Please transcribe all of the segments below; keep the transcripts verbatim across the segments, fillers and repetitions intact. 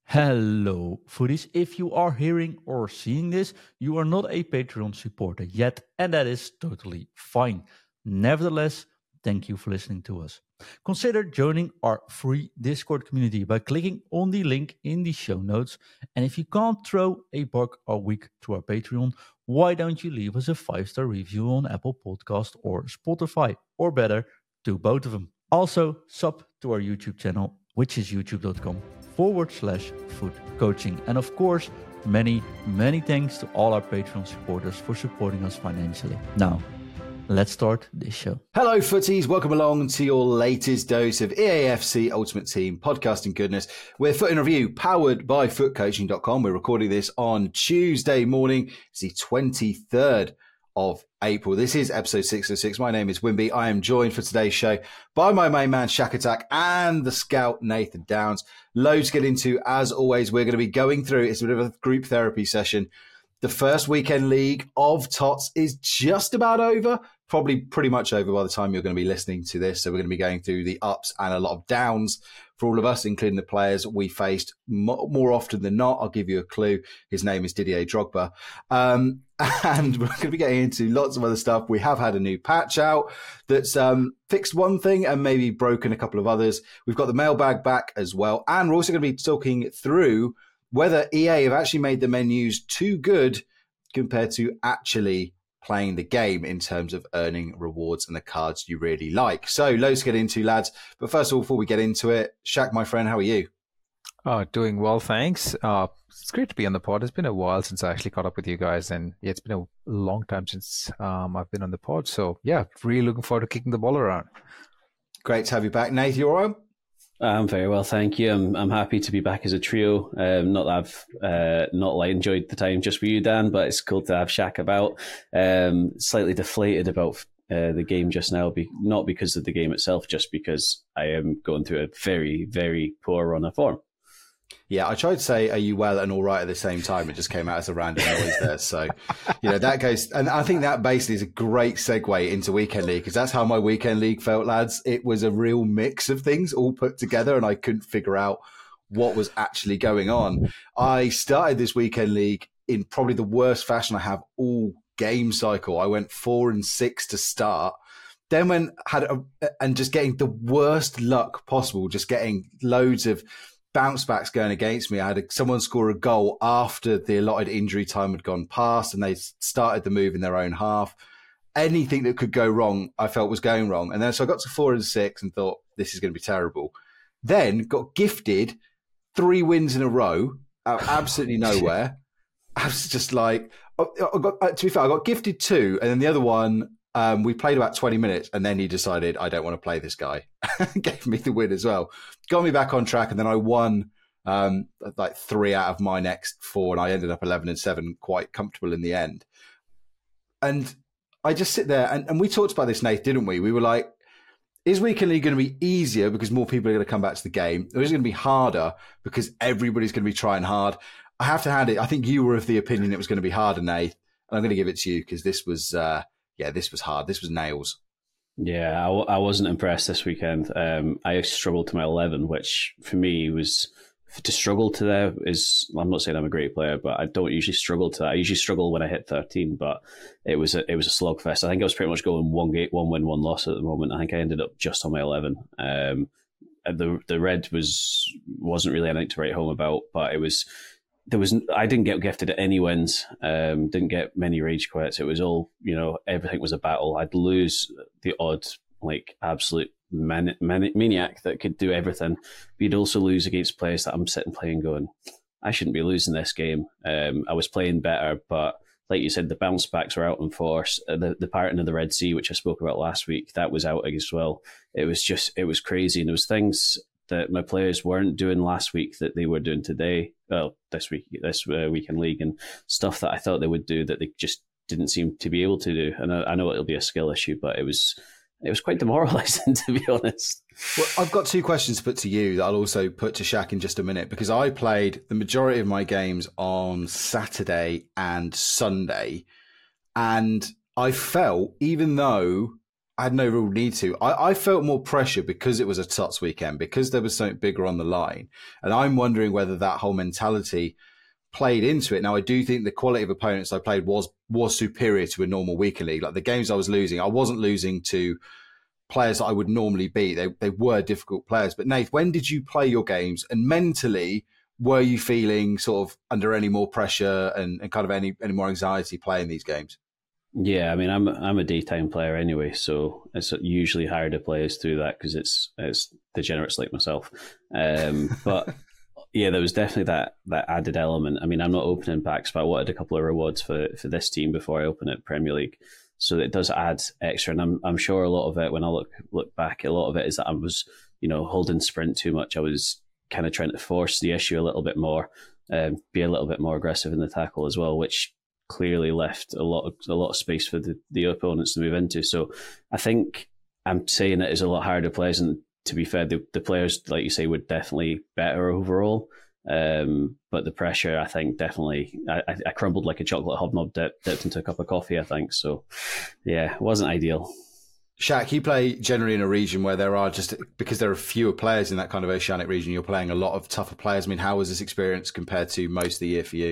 Hello, foodies. If you are hearing or seeing this, you are not a Patreon supporter yet, and that is totally fine. Nevertheless, thank you for listening to us. Consider joining our free Discord community by clicking on the link in the show notes. And if you can't throw a buck a week to our Patreon, why don't you leave us a five-star review on Apple Podcast or Spotify? Or better, do both of them. Also, sub to our YouTube channel, which is youtube.com forward slash food coaching. And of course, many, many thanks to all our Patreon supporters for supporting us financially. Now, let's start this show. Hello, footies. Welcome along to your latest dose of E A F C Ultimate Team podcasting goodness. We're Foot in Review, powered by foot coaching dot com. We're recording this on Tuesday morning. It's the twenty-third of April. This is episode six oh six. My name is Wimby. I am joined for today's show by my main man, Shaq Attack, and the scout, Nathan Downs. Loads to get into. As always, we're going to be going through, it's a bit of a group therapy session. The first weekend league of Tots is just about over, probably pretty much over by the time you're going to be listening to this. So we're going to be going through the ups and a lot of downs for all of us, including the players we faced more often than not. I'll give you a clue. His name is Didier Drogba. Um, and we're going to be getting into lots of other stuff. We have had a new patch out that's um, fixed one thing and maybe broken a couple of others. We've got the mailbag back as well. And we're also going to be talking through whether E A have actually made the menus too good compared to actually playing the game in terms of earning rewards and the cards you really like. So loads to get into, lads. But first of all, before we get into it, Shaq, my friend, how are you? Oh, doing well, thanks. Uh, it's great to be on the pod. It's been a while since I actually caught up with you guys, and yeah, it's been a long time since um, I've been on the pod. So yeah, really looking forward to kicking the ball around. Great to have you back. Nate, you all right? I'm very well, thank you. I'm I'm happy to be back as a trio. Um, not that I've uh, not like enjoyed the time just with you, Dan, but it's cool to have Shaq about. Um, slightly deflated about uh, the game just now, be, not because of the game itself, just because I am going through a very, very poor run of form. Yeah, I tried to say, are you well and all right at the same time? It just came out as a random noise there. So, you know, that goes, and I think that basically is a great segue into Weekend League, because that's how my Weekend League felt, lads. It was a real mix of things all put together, and I couldn't figure out what was actually going on. I started this Weekend League in probably the worst fashion I have all game cycle. I went four and six to start. Then when had a, and just getting the worst luck possible, just getting loads of bounce backs going against me. I had a, someone score a goal after the allotted injury time had gone past, and they started the move in their own half. Anything that could go wrong, I felt was going wrong. And then so I got to four and six and thought, this is going to be terrible. Then got gifted three wins in a row out of absolutely nowhere. I was just like, I got, to be fair, I got gifted two, and then the other one, Um, we played about twenty minutes, and then he decided, I don't want to play this guy. Gave me the win as well. Got me back on track, and then I won um, like three out of my next four, and I ended up eleven and seven, quite comfortable in the end. And I just sit there, and, and we talked about this, Nate, didn't we? We were like, is Weekend League going to be easier because more people are going to come back to the game, or is it going to be harder because everybody's going to be trying hard? I have to hand it. I think you were of the opinion it was going to be harder, Nate, and I'm going to give it to you because this was... Uh, Yeah, this was hard. This was nails. Yeah, I, w- I wasn't impressed this weekend. Um, I struggled to my eleven, which for me was to struggle to there is. I'm not saying I'm a great player, but I don't usually struggle to that. I usually struggle when I hit thirteen, but it was a, it was a slugfest. I think I was pretty much going one gate, one win, one loss at the moment. I think I ended up just on my eleven. Um, the the red was wasn't really anything to write home about, but it was. There was I didn't get gifted at any wins. Um, didn't get many rage quits. It was all, you know, everything was a battle. I'd lose the odd, like, absolute man, man, maniac that could do everything. But you'd also lose against players that I'm sitting playing going, I shouldn't be losing this game. Um, I was playing better, but like you said, the bounce backs were out in force. The the Pirating of the Red Sea, which I spoke about last week, that was out as well. It was just, it was crazy. And there was things that my players weren't doing last week that they were doing today, well, this week, this uh, Weekend League, and stuff that I thought they would do that they just didn't seem to be able to do. And I, I know it'll be a skill issue, but it was it was quite demoralising, to be honest. Well, I've got two questions to put to you that I'll also put to Shaq in just a minute, because I played the majority of my games on Saturday and Sunday, and I felt, even though I had no real need to. I, I felt more pressure because it was a Tots weekend, because there was something bigger on the line. And I'm wondering whether that whole mentality played into it. Now, I do think the quality of opponents I played was was superior to a normal weekend league. Like the games I was losing, I wasn't losing to players that I would normally beat. They they were difficult players. But Nath, when did you play your games? And mentally, were you feeling sort of under any more pressure and, and kind of any, any more anxiety playing these games? Yeah, I mean, I'm I'm a daytime player anyway, so it's usually hard to play us through that because it's it's degenerates like myself. Um, but yeah, there was definitely that that added element. I mean, I'm not opening packs, but I wanted a couple of rewards for, for this team before I open it Premier League, so it does add extra. And I'm I'm sure a lot of it, when I look look back, a lot of it is that I was, you know, holding sprint too much. I was kind of trying to force the issue a little bit more, um, be a little bit more aggressive in the tackle as well, which clearly left a lot of a lot of space for the, the opponents to move into. So I think I'm saying it is a lot harder players, and to be fair, the, the players, like you say, were definitely better overall. Um, but the pressure, I think, definitely, I, I crumbled like a chocolate hobnob dip, dipped into a cup of coffee, I think. So yeah, it wasn't ideal. Shaq, you play generally in a region where there are just, because there are fewer players in that kind of oceanic region, you're playing a lot of tougher players. I mean, how was this experience compared to most of the year for you?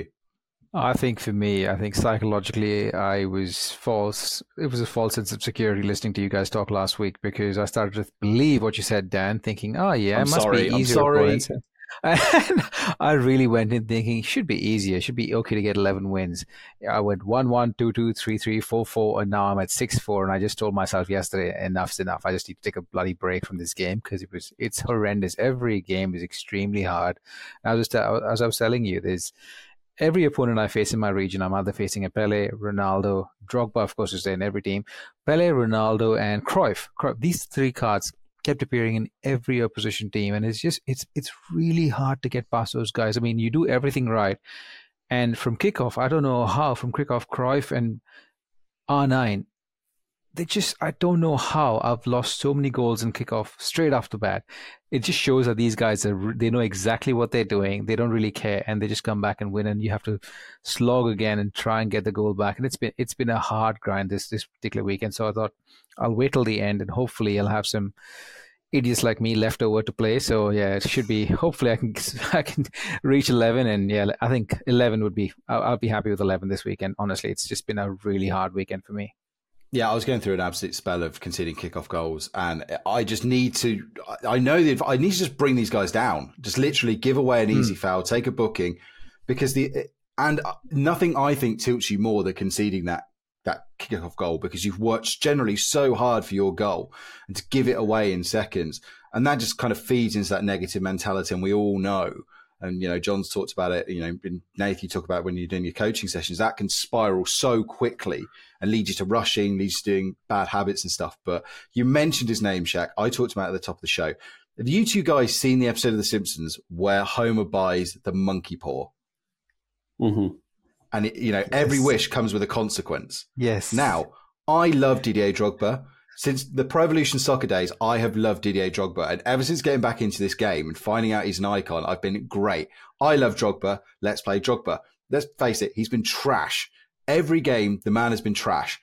I think for me, I think psychologically, I was false. It was a false sense of security listening to you guys talk last week, because I started to believe what you said, Dan, thinking, oh yeah, I'm it must sorry, be I'm easier. sorry. And I really went in thinking, it should be easier. It should be okay to get eleven wins. I went one one, two two, three three, four four, and now I'm at six four. And I just told myself yesterday, enough's enough. I just need to take a bloody break from this game, because it was it's horrendous. Every game is extremely hard. And I was just, as I was telling you, there's every opponent I face in my region, I'm either facing a Pele, Ronaldo, Drogba, of course, is there in every team, Pele, Ronaldo, and Cruyff. Cruyff. These three cards kept appearing in every opposition team, and it's just it's it's really hard to get past those guys. I mean, you do everything right, and from kickoff, I don't know how, from kickoff, Cruyff and R nine, they just, I don't know how I've lost so many goals in kickoff straight off the bat. It just shows that these guys are, they know exactly what they're doing. They don't really care, and they just come back and win, and you have to slog again and try and get the goal back. And it's been it's been a hard grind this this particular weekend. So I thought I'll wait till the end, and hopefully I'll have some idiots like me left over to play. So yeah, it should be, hopefully I can I can reach eleven, and yeah, I think eleven would be, I'll, I'll be happy with eleven this weekend. Honestly, it's just been a really hard weekend for me. Yeah, I was going through an absolute spell of conceding kickoff goals, and I just need to, I know that I need to just bring these guys down, just literally give away an easy mm. foul, take a booking, because the, and nothing I think tilts you more than conceding that, that kickoff goal, because you've worked generally so hard for your goal, and to give it away in seconds. And that just kind of feeds into that negative mentality, and we all know. And, you know, John's talked about it, you know, Nath, you talk about when you're doing your coaching sessions, that can spiral so quickly and lead you to rushing, leads to doing bad habits and stuff. But you mentioned his name, Shaq. I talked about it at the top of the show. Have you two guys seen the episode of The Simpsons where Homer buys the monkey paw? Mm-hmm. And, it, you know, yes. every wish comes with a consequence. Yes. Now, I love Didier Drogba. Since the Pro Evolution Soccer days, I have loved Didier Drogba. And ever since getting back into this game and finding out he's an icon, I've been great. I love Drogba. Let's play Drogba. Let's face it, he's been trash. Every game, the man has been trash.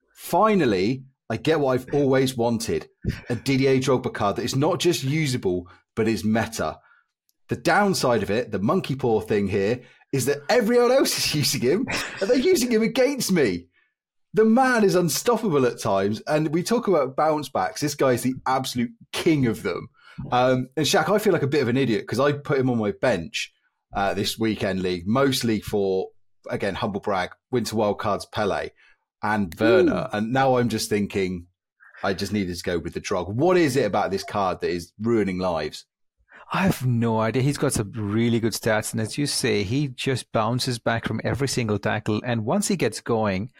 Finally, I get what I've always wanted. A Didier Drogba card that is not just usable, but is meta. The downside of it, the monkey paw thing here, is that everyone else is using him, and they're using him against me. The man is unstoppable at times, and we talk about bounce backs. This guy is the absolute king of them. Um, and Shaq, I feel like a bit of an idiot because I put him on my bench uh, this weekend league, mostly for, again, humble brag, Winter Wildcards Pele and Werner. Ooh. And now I'm just thinking I just needed to go with the drug. What is it about this card that is ruining lives? I have no idea. He's got some really good stats, and as you say, he just bounces back from every single tackle. And once he gets going,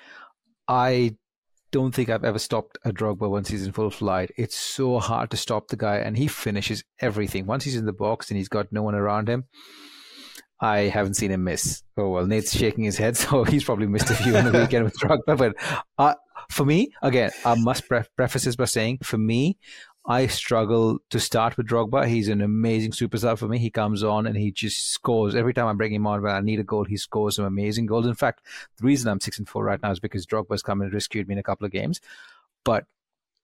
I don't think I've ever stopped a Drogba once he's in full flight. It's so hard to stop the guy, and he finishes everything. Once he's in the box and he's got no one around him, I haven't seen him miss. Oh, well, Nate's shaking his head, so he's probably missed a few on the weekend with Drogba. But uh, for me, again, I must pre- preface this by saying, for me, I struggle to start with Drogba. He's an amazing superstar for me. He comes on and he just scores. Every time I bring him on when I need a goal, he scores some amazing goals. In fact, the reason I'm six and four right now is because Drogba's come and rescued me in a couple of games. But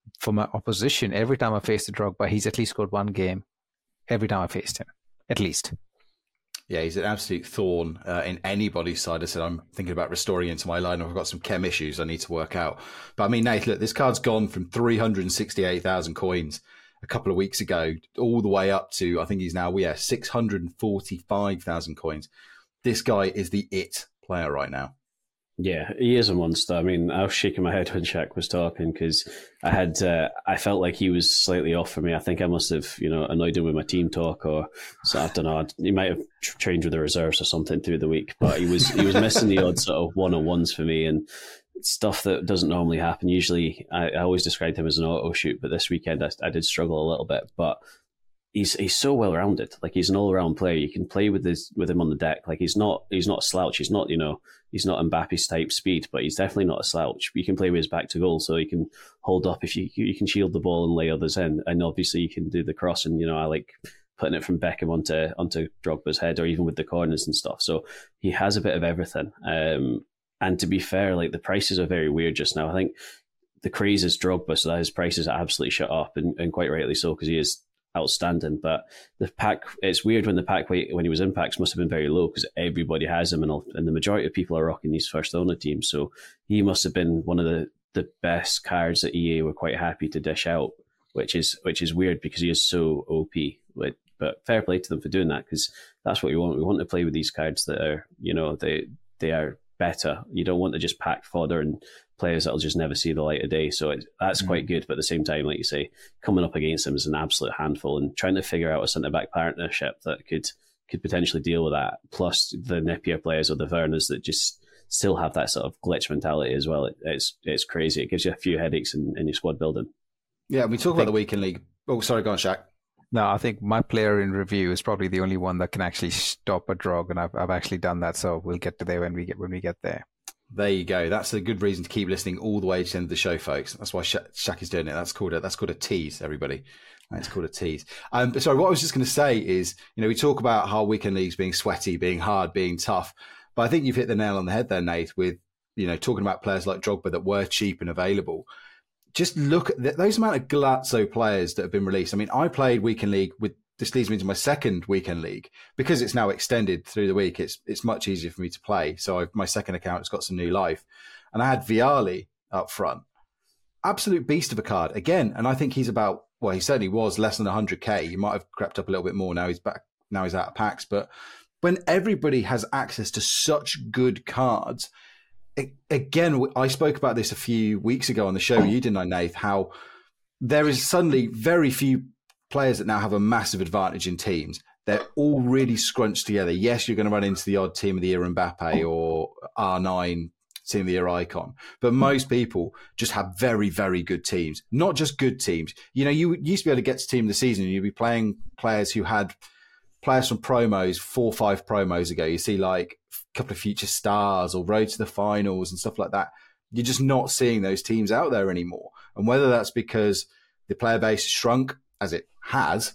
for my opposition, every time I faced the Drogba, he's at least scored one game. Every time I faced him, at least. Yeah, he's an absolute thorn uh, in anybody's side. I said, I'm thinking about restoring into my line. I've got some chem issues I need to work out. But I mean, Nate, look, this card's gone from three hundred sixty-eight thousand coins a couple of weeks ago all the way up to, I think he's now, yeah, six hundred forty-five thousand coins. This guy is the it player right now. Yeah, he is a monster. I mean, I was shaking my head when Shaq was talking because I had, uh, I felt like he was slightly off for me. I think I must have, you know, annoyed him with my team talk, or so, I don't know. He might have trained with the reserves or something through the week, but he was he was missing the odd sort of one on ones for me and stuff that doesn't normally happen. Usually, I, I always described him as an auto shoot, but this weekend I, I did struggle a little bit, but. He's he's so well rounded. Like he's an all round player. You can play with his with him on the deck. Like he's not he's not a slouch. He's not you know he's not Mbappe's type speed, but he's definitely not a slouch. You can play with his back to goal, so you can hold up if you you can shield the ball and lay others in, and obviously you can do the cross. And you know I like putting it from Beckham onto onto Drogba's head, or even with the corners and stuff. So he has a bit of everything. Um, and to be fair, like the prices are very weird just now. I think the craze is Drogba, so that his prices are absolutely shut up, and, and quite rightly so because he is outstanding. But the pack, it's weird when the pack weight when he was in packs must have been very low because everybody has him, and, and the majority of people are rocking these first owner teams. So he must have been one of the, the best cards that E A were quite happy to dish out, which is which is weird because he is so O P. But, but fair play to them for doing that because that's what we want. We want to play with these cards that are, you know, they they are better. You don't want to just pack fodder and players that'll just never see the light of day. So it, that's mm. quite good. But at the same time, like you say, coming up against him is an absolute handful, and trying to figure out a centre-back partnership that could could potentially deal with that, plus the nippier players or the Werners that just still have that sort of glitch mentality as well. It, it's it's crazy. It gives you a few headaches in, in your squad building. Yeah, we talk about the weekend league. Oh, sorry, go on, Shaq. No, I think my player in review is probably the only one that can actually stop a drog, and I've I've actually done that. So we'll get to there when we get when we get there. There you go. That's a good reason to keep listening all the way to the end of the show, folks. That's why Sha- Shaq is doing it. That's called a that's called a tease, everybody. It's called a tease. Um, but sorry, what I was just going to say is, you know, we talk about how weekend leagues being sweaty, being hard, being tough, but I think you've hit the nail on the head there, Nate, with, you know, talking about players like Drogba that were cheap and available. Just look at th- those amount of Galazzo players that have been released. I mean, I played weekend league with. This leads me into my second weekend league because it's now extended through the week. It's it's much easier for me to play. So I've, my second account has got some new life, and I had Vialli up front, absolute beast of a card again. And I think he's about well, he certainly was less than one hundred k. He might have crept up a little bit more. Now he's back. Now he's out of packs. But when everybody has access to such good cards, it, again, I spoke about this a few weeks ago on the show. You didn't, I, Nath? How there is suddenly very few players that now have a massive advantage in teams. They're all really scrunched together. Yes, you're going to run into the odd team of the year Mbappe or R nine team of the year icon, but most people just have very, very good teams. Not just good teams. You know, you used to be able to get to team of the season and you'd be playing players who had players from promos, four or five promos ago. You see like a couple of future stars or road to the finals and stuff like that. You're just not seeing those teams out there anymore. And whether that's because the player base shrunk, as it has,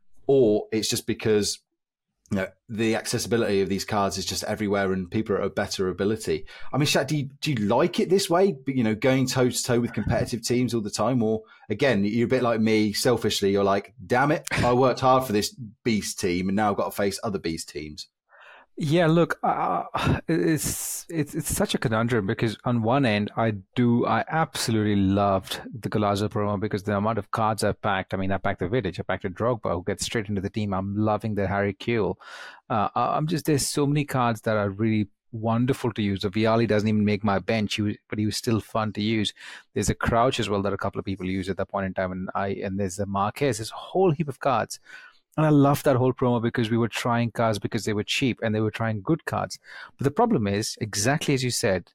or it's just because, you know, the accessibility of these cards is just everywhere and people are at a better ability. I mean, Shaq, do you, do you like it this way? You know, going toe to toe with competitive teams all the time? Or again, you're a bit like me, selfishly, you're like, damn it, I worked hard for this beast team and now I've got to face other beast teams. Yeah, look, uh, it's it's it's such a conundrum because on one end, I do I absolutely loved the Galazzo promo because the amount of cards I've packed. I mean, I packed the Vidic, I packed a Drogba who gets straight into the team. I'm loving the Harry Kewell. Uh, I'm just there's so many cards that are really wonderful to use. The Vialli doesn't even make my bench, he was, but he was still fun to use. There's a Crouch as well that a couple of people use at that point in time, and I and there's a Marquez. There's a whole heap of cards. And I love that whole promo because we were trying cards because they were cheap and they were trying good cards. But the problem is, exactly as you said,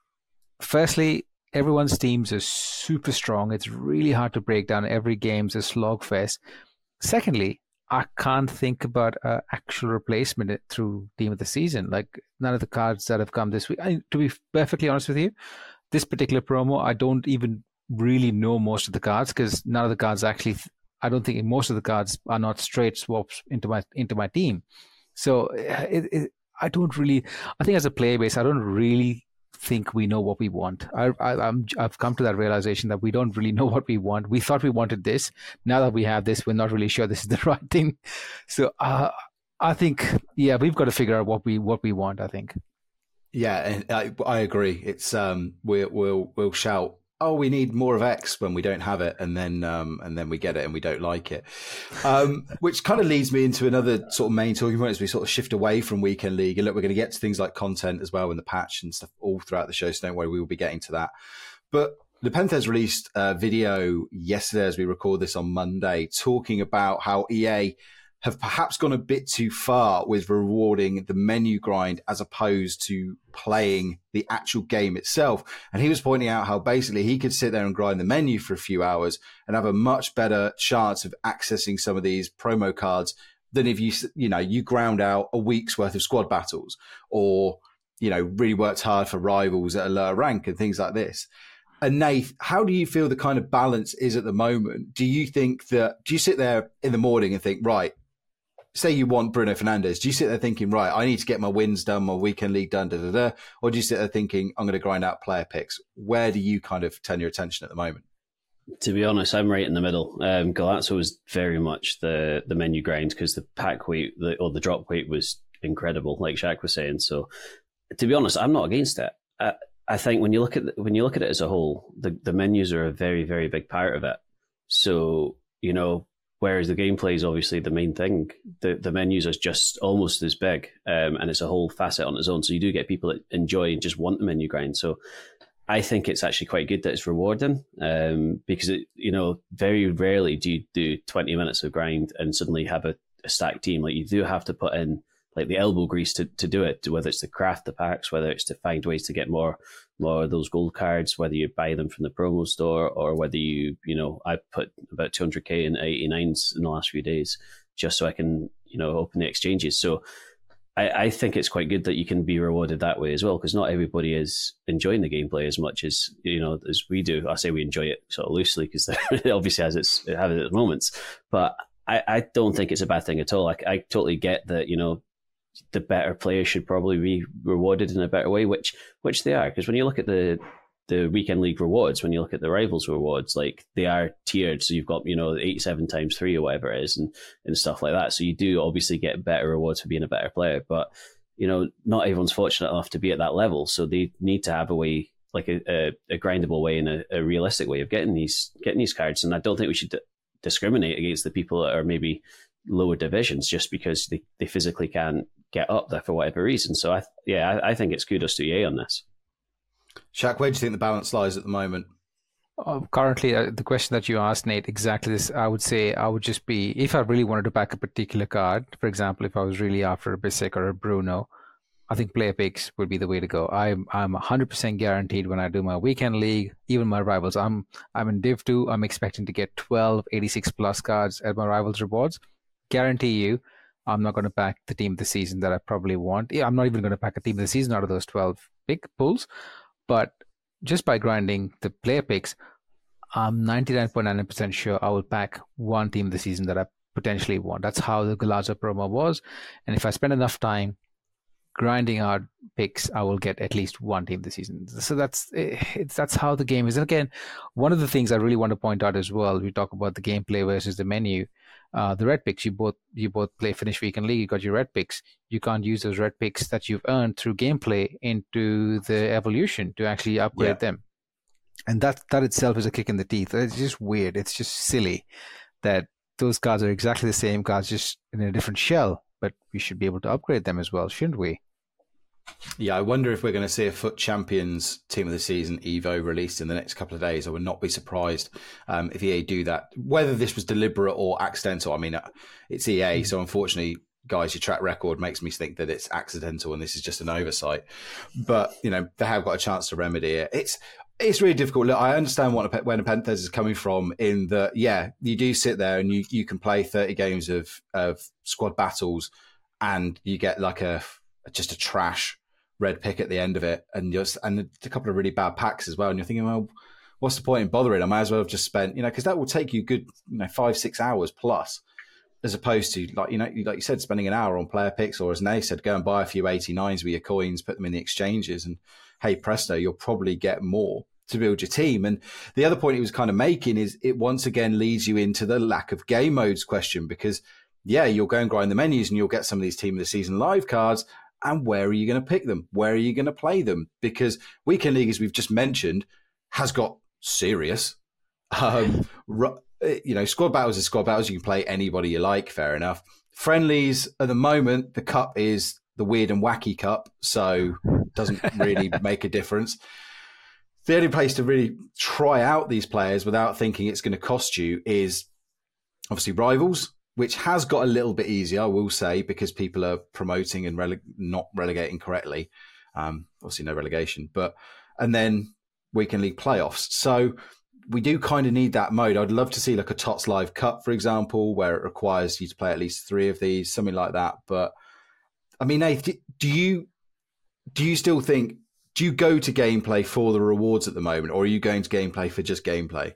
firstly, everyone's teams are super strong. It's really hard to break down. Every game's a slogfest. Secondly, I can't think about an actual replacement through Team of the Season. Like none of the cards that have come this week. I, to be perfectly honest with you, this particular promo, I don't even really know most of the cards because none of the cards actually... I don't think most of the cards are not straight swaps into my into my team. So it, it, I don't really, I think as a player base, I don't really think we know what we want. I, I, I'm, I've come to that realization that we don't really know what we want. We thought we wanted this. Now that we have this, we're not really sure this is the right thing. So uh, I think, yeah, we've got to figure out what we what we want, I think. Yeah, and I, I agree. It's um, we, we'll we'll shout, oh, we need more of X when we don't have it, and then um, and then we get it and we don't like it. Um, which kind of leads me into another sort of main talking point as we sort of shift away from Weekend League. And look, we're going to get to things like content as well in the patch and stuff all throughout the show, so don't worry, we will be getting to that. But Nepenthez released a video yesterday as we record this on Monday, talking about how E A have perhaps gone a bit too far with rewarding the menu grind as opposed to playing the actual game itself. And he was pointing out how basically he could sit there and grind the menu for a few hours and have a much better chance of accessing some of these promo cards than if you, you know, you ground out a week's worth of squad battles or, you know, really worked hard for rivals at a lower rank and things like this. And Nath, how do you feel the kind of balance is at the moment? Do you think that, do you sit there in the morning and think, right, say you want Bruno Fernandes, do you sit there thinking, right, I need to get my wins done, my weekend league done, da, da, da, or do you sit there thinking, I'm going to grind out player picks? Where do you kind of turn your attention at the moment? To be honest, I'm right in the middle. Um, Galazzo was very much the, the menu grind because the pack weight the, or the drop weight was incredible, like Shaq was saying. So, to be honest, I'm not against it. I, I think when you look at the, when you look at it as a whole, the, the menus are a very, very big part of it. So, you know, whereas the gameplay is obviously the main thing, the, the menus are just almost as big, um, and it's a whole facet on its own. So you do get people that enjoy and just want the menu grind. So I think it's actually quite good that it's rewarding, um, because, it, you know, very rarely do you do twenty minutes of grind and suddenly have a, a stacked team. Like, you do have to put in like the elbow grease to, to do it, whether it's to craft the packs, whether it's to find ways to get more more of those gold cards, whether you buy them from the promo store or whether you, you know, I put about two hundred K in eighty-nines in the last few days just so I can, you know, open the exchanges. So I, I think it's quite good that you can be rewarded that way as well, because not everybody is enjoying the gameplay as much as, you know, as we do. I say we enjoy it sort of loosely because it obviously has its, it has its moments, but I, I don't think it's a bad thing at all. Like, I totally get that, you know, the better players should probably be rewarded in a better way, which which they are. Because when you look at the the weekend league rewards, when you look at the rivals rewards, like, they are tiered. So you've got, you know, eighty-seven times three or whatever it is, and, and stuff like that. So you do obviously get better rewards for being a better player. But, you know, not everyone's fortunate enough to be at that level. So they need to have a way, like a, a, a grindable way and a, a realistic way of getting these getting these cards. And I don't think we should d- discriminate against the people that are maybe lower divisions just because they, they physically can't get up there for whatever reason. So I, yeah, I, I think it's kudos to E A on this. Shaq, where do you think the balance lies at the moment? Uh, currently, uh, the question that you asked, Nate, exactly this. I would say I would just be, if I really wanted to back a particular card, for example, if I was really after a Bissek or a Bruno, I think player picks would be the way to go. I'm I'm one hundred percent guaranteed when I do my weekend league, even my rivals. I'm I'm in Div two. I'm expecting to get twelve eighty-six plus cards at my rivals rewards. Guarantee you, I'm not going to pack the team of the season that I probably want. Yeah, I'm not even going to pack a team of the season out of those twelve big pools. But just by grinding the player picks, I'm ninety-nine point nine percent sure I will pack one team of the season that I potentially want. That's how the Galazzo promo was. And if I spend enough time grinding out picks, I will get at least one team this season. So that's it's that's how the game is. And again, one of the things I really want to point out as well, we talk about the gameplay versus the menu. Uh, the red picks, you both you both play Finish Weekend League, you got your red picks. You can't use those red picks that you've earned through gameplay into the evolution to actually upgrade yeah. them. And that that itself is a kick in the teeth. It's just weird. It's just silly that those cards are exactly the same cards, just in a different shell. But we should be able to upgrade them as well, shouldn't we? Yeah, I wonder if we're going to see a Foot Champions Team of the Season Evo released in the next couple of days. I would not be surprised um, if E A do that. Whether this was deliberate or accidental, I mean, it's E A, so unfortunately, guys, your track record makes me think that it's accidental and this is just an oversight. But, you know, they have got a chance to remedy it. It's it's really difficult. Look, I understand what, where Nepenthez is coming from in that, yeah, you do sit there and you, you can play thirty games of, of squad battles and you get like a just a trash red pick at the end of it, and just and a couple of really bad packs as well. And you're thinking, well, what's the point in bothering? I might as well have just spent, you know, because that will take you good, you know, five six hours plus as opposed to, like you know, like you said, spending an hour on player picks, or as Nay said, go and buy a few eighty-nines with your coins, put them in the exchanges, and hey presto, you'll probably get more to build your team. And the other point he was kind of making is it once again leads you into the lack of game modes question, because yeah, you'll go and grind the menus and you'll get some of these team of the season live cards. And where are you going to pick them? Where are you going to play them? Because Weekend League, as we've just mentioned, has got serious. Um, you know, squad battles is squad battles. You can play anybody you like, fair enough. Friendlies, at the moment, the cup is the weird and wacky cup, so it doesn't really make a difference. The only place to really try out these players without thinking it's going to cost you is obviously Rivals, which has got a little bit easier, I will say, because people are promoting and rele- not relegating correctly. Um, obviously, no relegation. But and then Weekend League playoffs. So we do kind of need that mode. I'd love to see like a Tots Live Cup, for example, where it requires you to play at least three of these, something like that. But I mean, Nath, do you do you still think, do you go to gameplay for the rewards at the moment, or are you going to gameplay for just gameplay?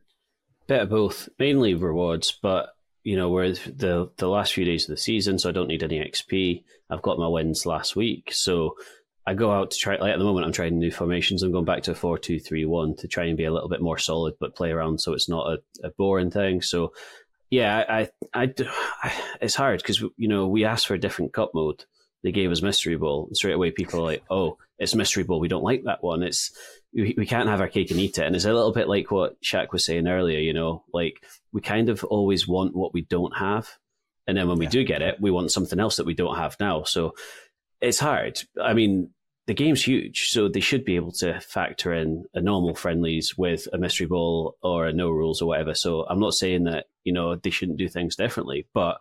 Bit of both, mainly rewards, but you know, we're the the last few days of the season, so I don't need any X P. I've got my wins last week, so I go out to try. Like at the moment, I'm trying new formations. I'm going back to a four two three one to try and be a little bit more solid, but play around so it's not a, a boring thing. So, yeah, I, I, I it's hard because you know we asked for a different cup mode. They gave us Mystery Bowl, and straight away people are like, "Oh, it's Mystery Bowl. We don't like that one. It's we, we can't have our cake and eat it." And it's a little bit like what Shaq was saying earlier. You know, like we kind of always want what we don't have, and then when we yeah. do get it, we want something else that we don't have now. So it's hard. I mean, the game's huge, so they should be able to factor in a normal friendlies with a Mystery Bowl or a no rules or whatever. So I'm not saying that you know they shouldn't do things differently, but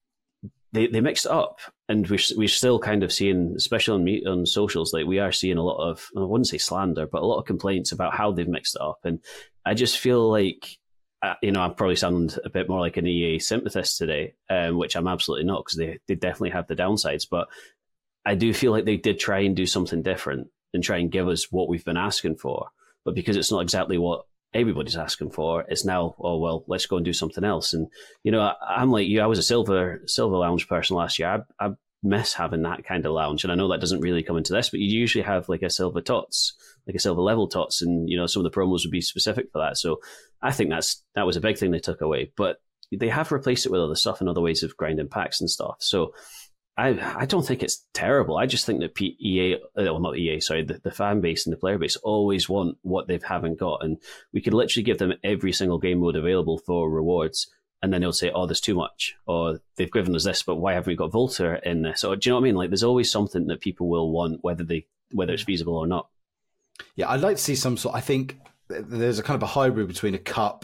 they they mixed it up, and we're we're still kind of seeing, especially on me, on socials, like we are seeing a lot of, I wouldn't say slander, but a lot of complaints about how they've mixed it up. And I just feel like, uh, you know, I probably sound a bit more like an E A sympathist today, um, which I'm absolutely not, because they they definitely have the downsides. But I do feel like they did try and do something different and try and give us what we've been asking for. But because it's not exactly what everybody's asking for, it's now, oh, well, let's go and do something else. And, you know, I, I'm like you, I was a silver silver lounge person last year. I, I miss having that kind of lounge. And I know that doesn't really come into this, but you usually have like a silver tots, like a silver level tots. And, you know, some of the promos would be specific for that. So I think that's that was a big thing they took away. But they have replaced it with other stuff and other ways of grinding packs and stuff. So I I don't think it's terrible. I just think that P- E A, well, not E A, sorry, the, the fan base and the player base always want what they haven't got. And we could literally give them every single game mode available for rewards. And then they'll say, oh, there's too much. Or they've given us this, but why haven't we got Volter in this? Or do you know what I mean? Like, there's always something that people will want, whether they whether it's feasible or not. Yeah, I'd like to see some sort, I think there's a kind of a hybrid between a cup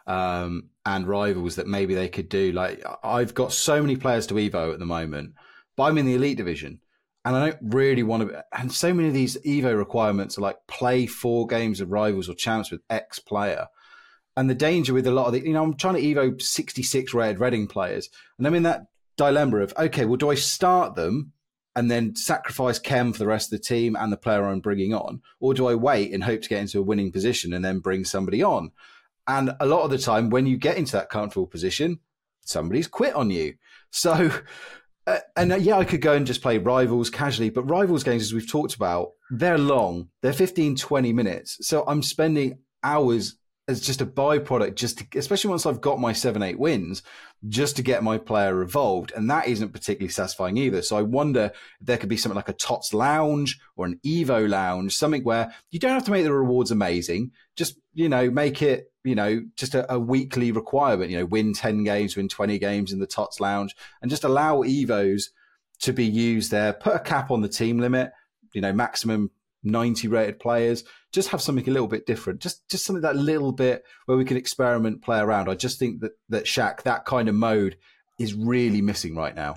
um, and Rivals that maybe they could do. Like, I've got so many players to Evo at the moment, but I'm in the Elite Division, and I don't really want to. And so many of these Evo requirements are like play four games of Rivals or Champs with X player. And the danger with a lot of the, you know, I'm trying to Evo sixty-six Red Reading players, and I'm in that dilemma of, okay, well, do I start them and then sacrifice Chem for the rest of the team and the player I'm bringing on, or do I wait and hope to get into a winning position and then bring somebody on? And a lot of the time, when you get into that comfortable position, somebody's quit on you. So. Uh, and uh, yeah, I could go and just play Rivals casually, but Rivals games, as we've talked about, they're long. They're fifteen, twenty minutes. So I'm spending hours as just a byproduct, just to, especially once I've got my seven, eight wins, just to get my player evolved. And that isn't particularly satisfying either. So I wonder if there could be something like a Tots Lounge or an Evo Lounge, something where you don't have to make the rewards amazing. Just, you know, make it, you know, just a, a weekly requirement, you know, win ten games, win twenty games in the Tots Lounge, and just allow Evos to be used there. Put a cap on the team limit, you know, maximum ninety rated players. Just have something a little bit different. Just just something that little bit where we can experiment, play around. I just think that, that Shaq, that kind of mode is really missing right now.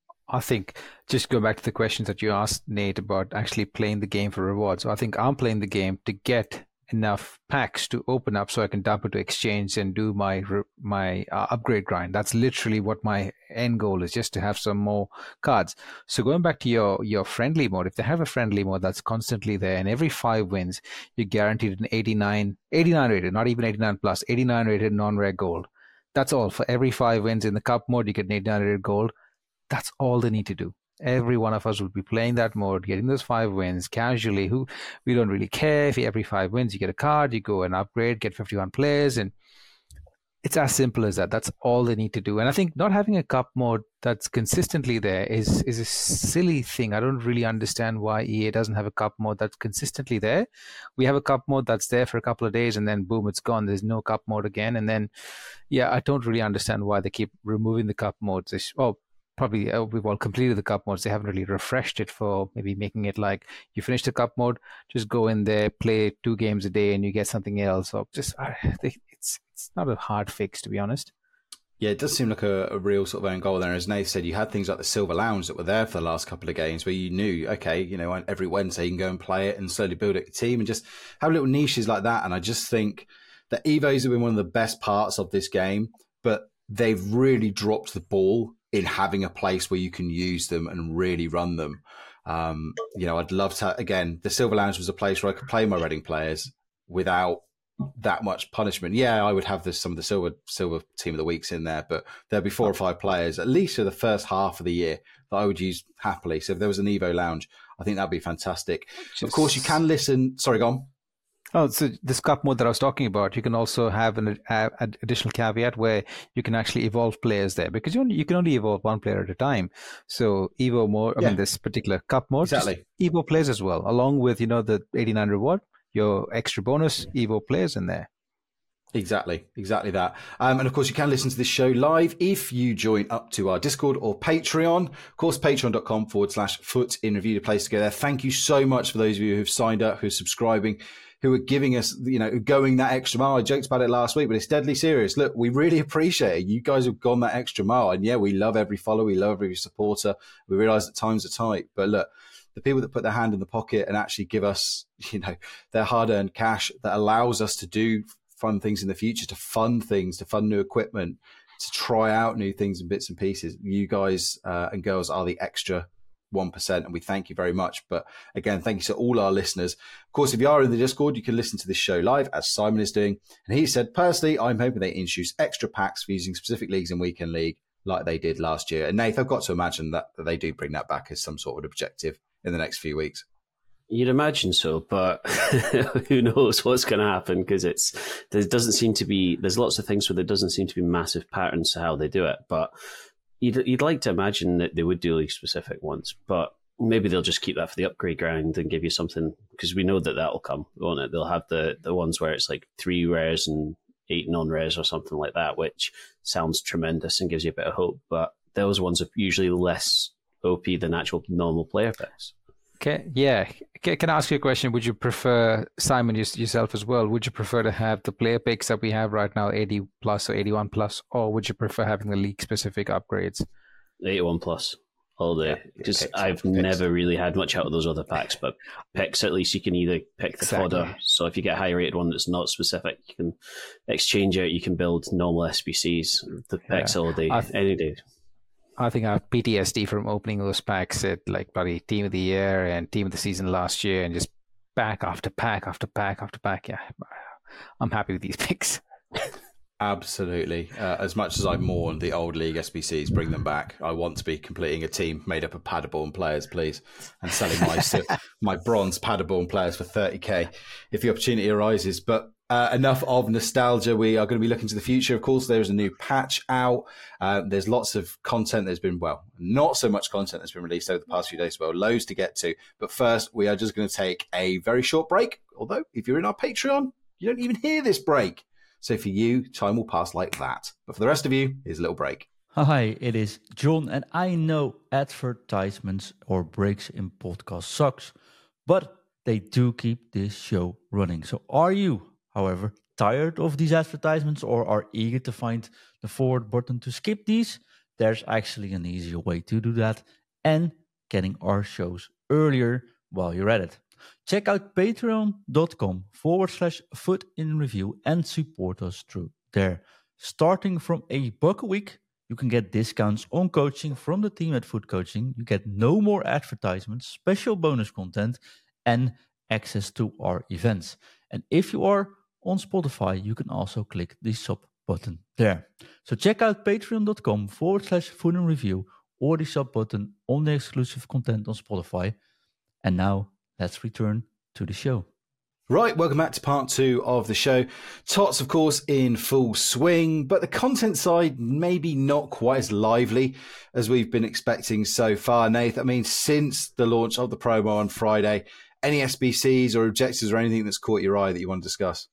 I think, just go back to the questions that you asked, Nate, about actually playing the game for rewards. So I think I'm playing the game to get enough packs to open up so I can dump it to exchange and do my my uh, upgrade grind. That's literally what my end goal is, just to have some more cards. So going back to your your friendly mode, if they have a friendly mode that's constantly there, and every five wins you're guaranteed an eighty-nine, eighty-nine rated, not even eighty-nine plus, eighty-nine rated non-rare gold. That's all. For every five wins in the cup mode, you get an eight hundred gold. That's all they need to do. Every one of us will be playing that mode, getting those five wins casually. Who we don't really care if every five wins you get a card, you go and upgrade, get fifty-one players, and it's as simple as that. That's all they need to do. And I think not having a cup mode that's consistently there is is a silly thing. I don't really understand why E A doesn't have a cup mode that's consistently there. We have a cup mode that's there for a couple of days and then boom, it's gone. There's no cup mode again. And then, yeah, I don't really understand why they keep removing the cup modes. It's, oh, probably uh, we've all completed the cup modes. They haven't really refreshed it for maybe making it like you finish the cup mode, just go in there, play two games a day and you get something else. Or just uh, they, it's it's not a hard fix, to be honest. Yeah, it does seem like a, a real sort of own goal there. As Nath said, you had things like the Silver Lounge that were there for the last couple of games where you knew, okay, you know, every Wednesday you can go and play it and slowly build up your team and just have little niches like that. And I just think that Evos have been one of the best parts of this game, but they've really dropped the ball in having a place where you can use them and really run them. Um, you know, I'd love to, again, the Silver Lounge was a place where I could play my Reading players without that much punishment. Yeah, I would have this, some of the silver silver team of the weeks in there, but there'd be four or five players, at least for the first half of the year, that I would use happily. So if there was an Evo Lounge, I think that'd be fantastic. Just... Of course, you can listen. Sorry, go on. Oh, so this cup mode that I was talking about, you can also have an, uh, an additional caveat where you can actually evolve players there, because you only, you can only evolve one player at a time. So Evo mode, I yeah. mean, this particular cup mode, exactly. Evo players as well, along with, you know, the eighty-nine reward, your extra bonus Evo players in there. Exactly, exactly that. Um, and of course, you can listen to this show live if you join up to our Discord or Patreon. Of course, patreon.com forward slash foot in review, the place to go there. Thank you so much for those of you who've signed up, who are subscribing, who are giving us, you know, going that extra mile. I joked about it last week, but it's deadly serious. Look, we really appreciate it. You guys have gone that extra mile. And yeah, we love every follower. We love every supporter. We realize that times are tight, but look, the people that put their hand in the pocket and actually give us, you know, their hard-earned cash that allows us to do fun things in the future, to fund things, to fund new equipment, to try out new things and bits and pieces. You guys uh, and girls are the extra one percent, and we thank you very much. But again, thank you to all our listeners. Of course, if you are in the Discord, you can listen to this show live, as Simon is doing. And he said, personally, I'm hoping they introduce extra packs for using specific leagues in Weekend League like they did last year. And Nath, I've got to imagine that, that they do bring that back as some sort of objective in the next few weeks. You'd imagine so, but who knows what's going to happen, because it's there doesn't seem to be, there's lots of things where there doesn't seem to be massive patterns to how they do it, but you'd, you'd like to imagine that they would do league specific ones, but maybe they'll just keep that for the upgrade ground and give you something, because we know that that'll come, won't it? They'll have the, the ones where it's like three rares and eight non-rares or something like that, which sounds tremendous and gives you a bit of hope, but those ones are usually less O P than actual normal player picks. Okay, yeah. Can I ask you a question? Would you prefer, Simon, yourself as well, would you prefer to have the player picks that we have right now, eighty plus or eighty-one plus, or would you prefer having the league-specific upgrades? eighty-one plus, all day. Because yeah, I've picks. never really had much out of those other packs, but picks, at least you can either pick the exactly. fodder. So if you get a high-rated one that's not specific, you can exchange it, you can build normal S B Cs, the picks yeah. all day, th- any day. I think I have P T S D from opening those packs at like bloody Team of the Year and Team of the Season last year, and just pack after pack after pack after pack. Yeah, I'm happy with these picks. Absolutely. Uh, as much as I mourn the old league S B Cs, bring them back. I want to be completing a team made up of Paderborn players, please, and selling my my bronze Paderborn players for thirty K if the opportunity arises. But Uh, enough of nostalgia. We are going to be looking to the future. Of course, there's a new patch out. Uh, there's lots of content that's been, well, not so much content that's been released over the past few days as well. Loads to get to. But first, we are just going to take a very short break. Although, if you're in our Patreon, you don't even hear this break. So for you, time will pass like that. But for the rest of you, here's a little break. Hi, it is John, and I know advertisements or breaks in podcasts sucks, but they do keep this show running. So are you, however, tired of these advertisements or are eager to find the forward button to skip these? There's actually an easier way to do that and getting our shows earlier while you're at it. Check out patreon.com forward slash foot in review and support us through there. Starting from a buck a week, you can get discounts on coaching from the team at Foot Coaching. You get no more advertisements, special bonus content, and access to our events. And if you are on Spotify, you can also click the sub button there. So check out patreon.com forward slash food and review or the shop button on the exclusive content on Spotify. And now let's return to the show. Right, welcome back to part two of the show. Tots, of course, in full swing, but the content side maybe not quite as lively as we've been expecting so far, Nath. I mean, since the launch of the promo on Friday, any S B Cs or objectives or anything that's caught your eye that you want to discuss?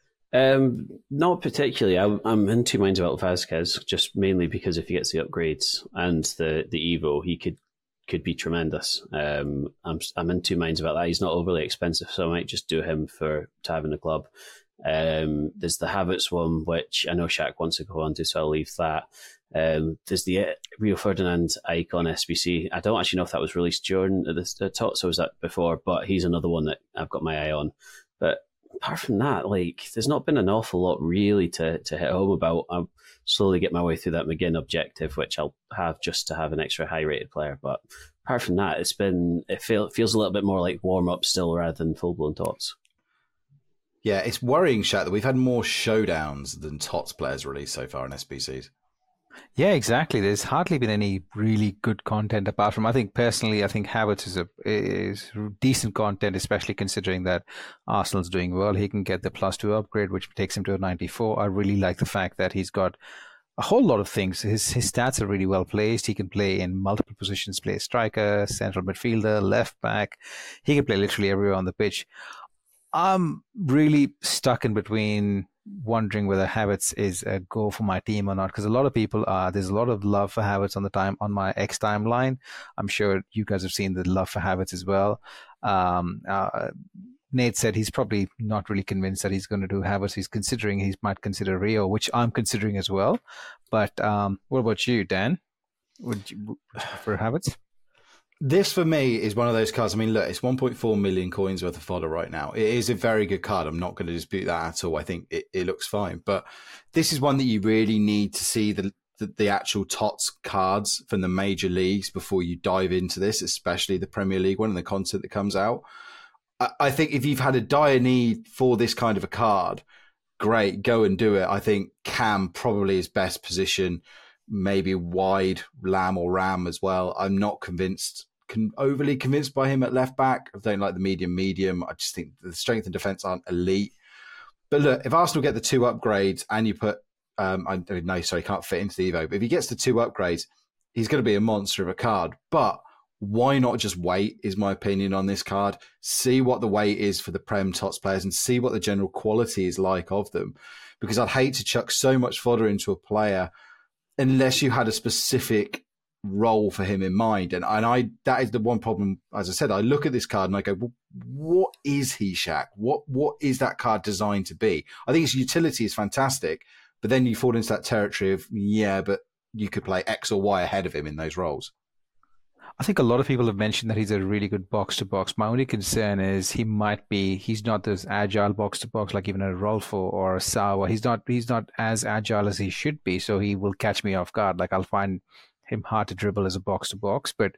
Um, not particularly. I, I'm in two minds about Vasquez, just mainly because if he gets the upgrades and the, the Evo, he could could be tremendous. Um, I'm I'm in two minds about that. He's not overly expensive, so I might just do him for to have in the club. Um, there's the Havertz one, which I know Shaq wants to go on to, so I'll leave that. Um, there's the Rio Ferdinand Icon S B C. I don't actually know if that was released during the, the Tots or was that before, but he's another one that I've got my eye on. But apart from that, like, there's not been an awful lot really to, to hit home about. I'll slowly get my way through that McGinn objective, which I'll have just to have an extra high-rated player. But apart from that, it's been it, feel, it feels a little bit more like warm-up still rather than full-blown Tots. Yeah, it's worrying, Shat, that we've had more showdowns than Tots players released so far in S B Cs. Yeah, exactly. There's hardly been any really good content apart from, I think personally, I think Havertz is a is decent content, especially considering that Arsenal's doing well. He can get the plus two upgrade, which takes him to a ninety-four. I really like the fact that he's got a whole lot of things. His his stats are really well placed. He can play in multiple positions, play striker, central midfielder, left back. He can play literally everywhere on the pitch. I'm really stuck in between wondering whether Havertz is a go for my team or not, because a lot of people are. There's a lot of love for Havertz on the time on my X timeline. I'm sure you guys have seen the love for Havertz as well. Um, uh, Nate said he's probably not really convinced that he's going to do Havertz. He's considering he might consider Rio, which I'm considering as well. But um, what about you, Dan? Would you, would you prefer Havertz? This, for me, is one of those cards. I mean, look, it's one point four million coins worth of fodder right now. It is a very good card. I'm not going to dispute that at all. I think it, it looks fine. But this is one that you really need to see the, the, the actual Tots cards from the major leagues before you dive into this, especially the Premier League one and the content that comes out. I, I think if you've had a dire need for this kind of a card, great, go and do it. I think Cam probably is best position, maybe wide Lamb or Ram as well. I'm not convinced. overly convinced by him at left back. I don't like the medium medium. I just think the strength and defence aren't elite. But look, if Arsenal get the two upgrades and you put, um, I don't know, sorry, can't fit into the Evo, but if he gets the two upgrades, he's going to be a monster of a card. But why not just wait, is my opinion on this card. See what the weight is for the Prem Tots players and see what the general quality is like of them. Because I'd hate to chuck so much fodder into a player unless you had a specific role for him in mind. And and I that is the one problem. As I said, I look at this card and I go, well, what is he, Shaq? What what is that card designed to be? I think his utility is fantastic, but then you fall into that territory of, yeah, but you could play X or Y ahead of him in those roles. I think a lot of people have mentioned that he's a really good box to box. My only concern is he might be, he's not this agile box to box like even a Rolfo or a Sawa. He's not he's not as agile as he should be, so he will catch me off guard. Like I'll find him hard to dribble as a box to box, but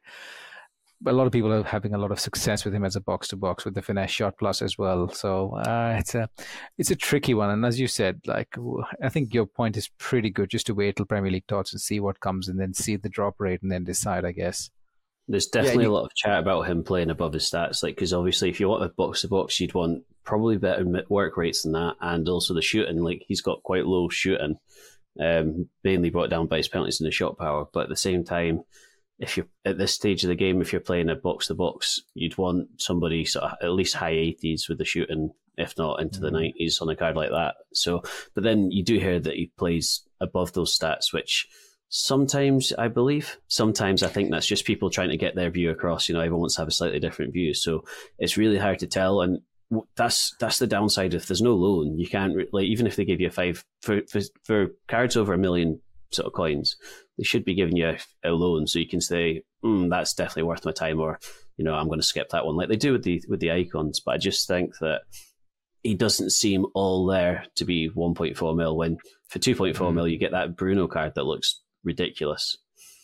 a lot of people are having a lot of success with him as a box to box with the finesse shot plus as well. So uh, it's a it's a tricky one. And as you said, like I think your point is pretty good. Just to wait till Premier League Tots and see what comes, and then see the drop rate, and then decide, I guess. There's definitely yeah, you... a lot of chat about him playing above his stats, like because obviously if you want a box to box, you'd want probably better work rates than that, and also the shooting. Like he's got quite low shooting. Um, mainly brought down by his penalties and the shot power, but at the same time, if you're at this stage of the game, if you're playing a box to box, you'd want somebody sort of at least high eighties with the shooting, if not into mm-hmm. the nineties on a card like that. So, but then you do hear that he plays above those stats, which sometimes I believe, sometimes I think that's just people trying to get their view across. You know, everyone wants to have a slightly different view, so it's really hard to tell. And that's that's the downside. If there's no loan, you can't like even if they give you a five for for, for cards over a million sort of coins, they should be giving you a, a loan so you can say mm, that's definitely worth my time, or you know I'm going to skip that one like they do with the with the icons. But I just think that he doesn't seem all there to be one point four mil. When for two point four mm. mil you get that Bruno card that looks ridiculous.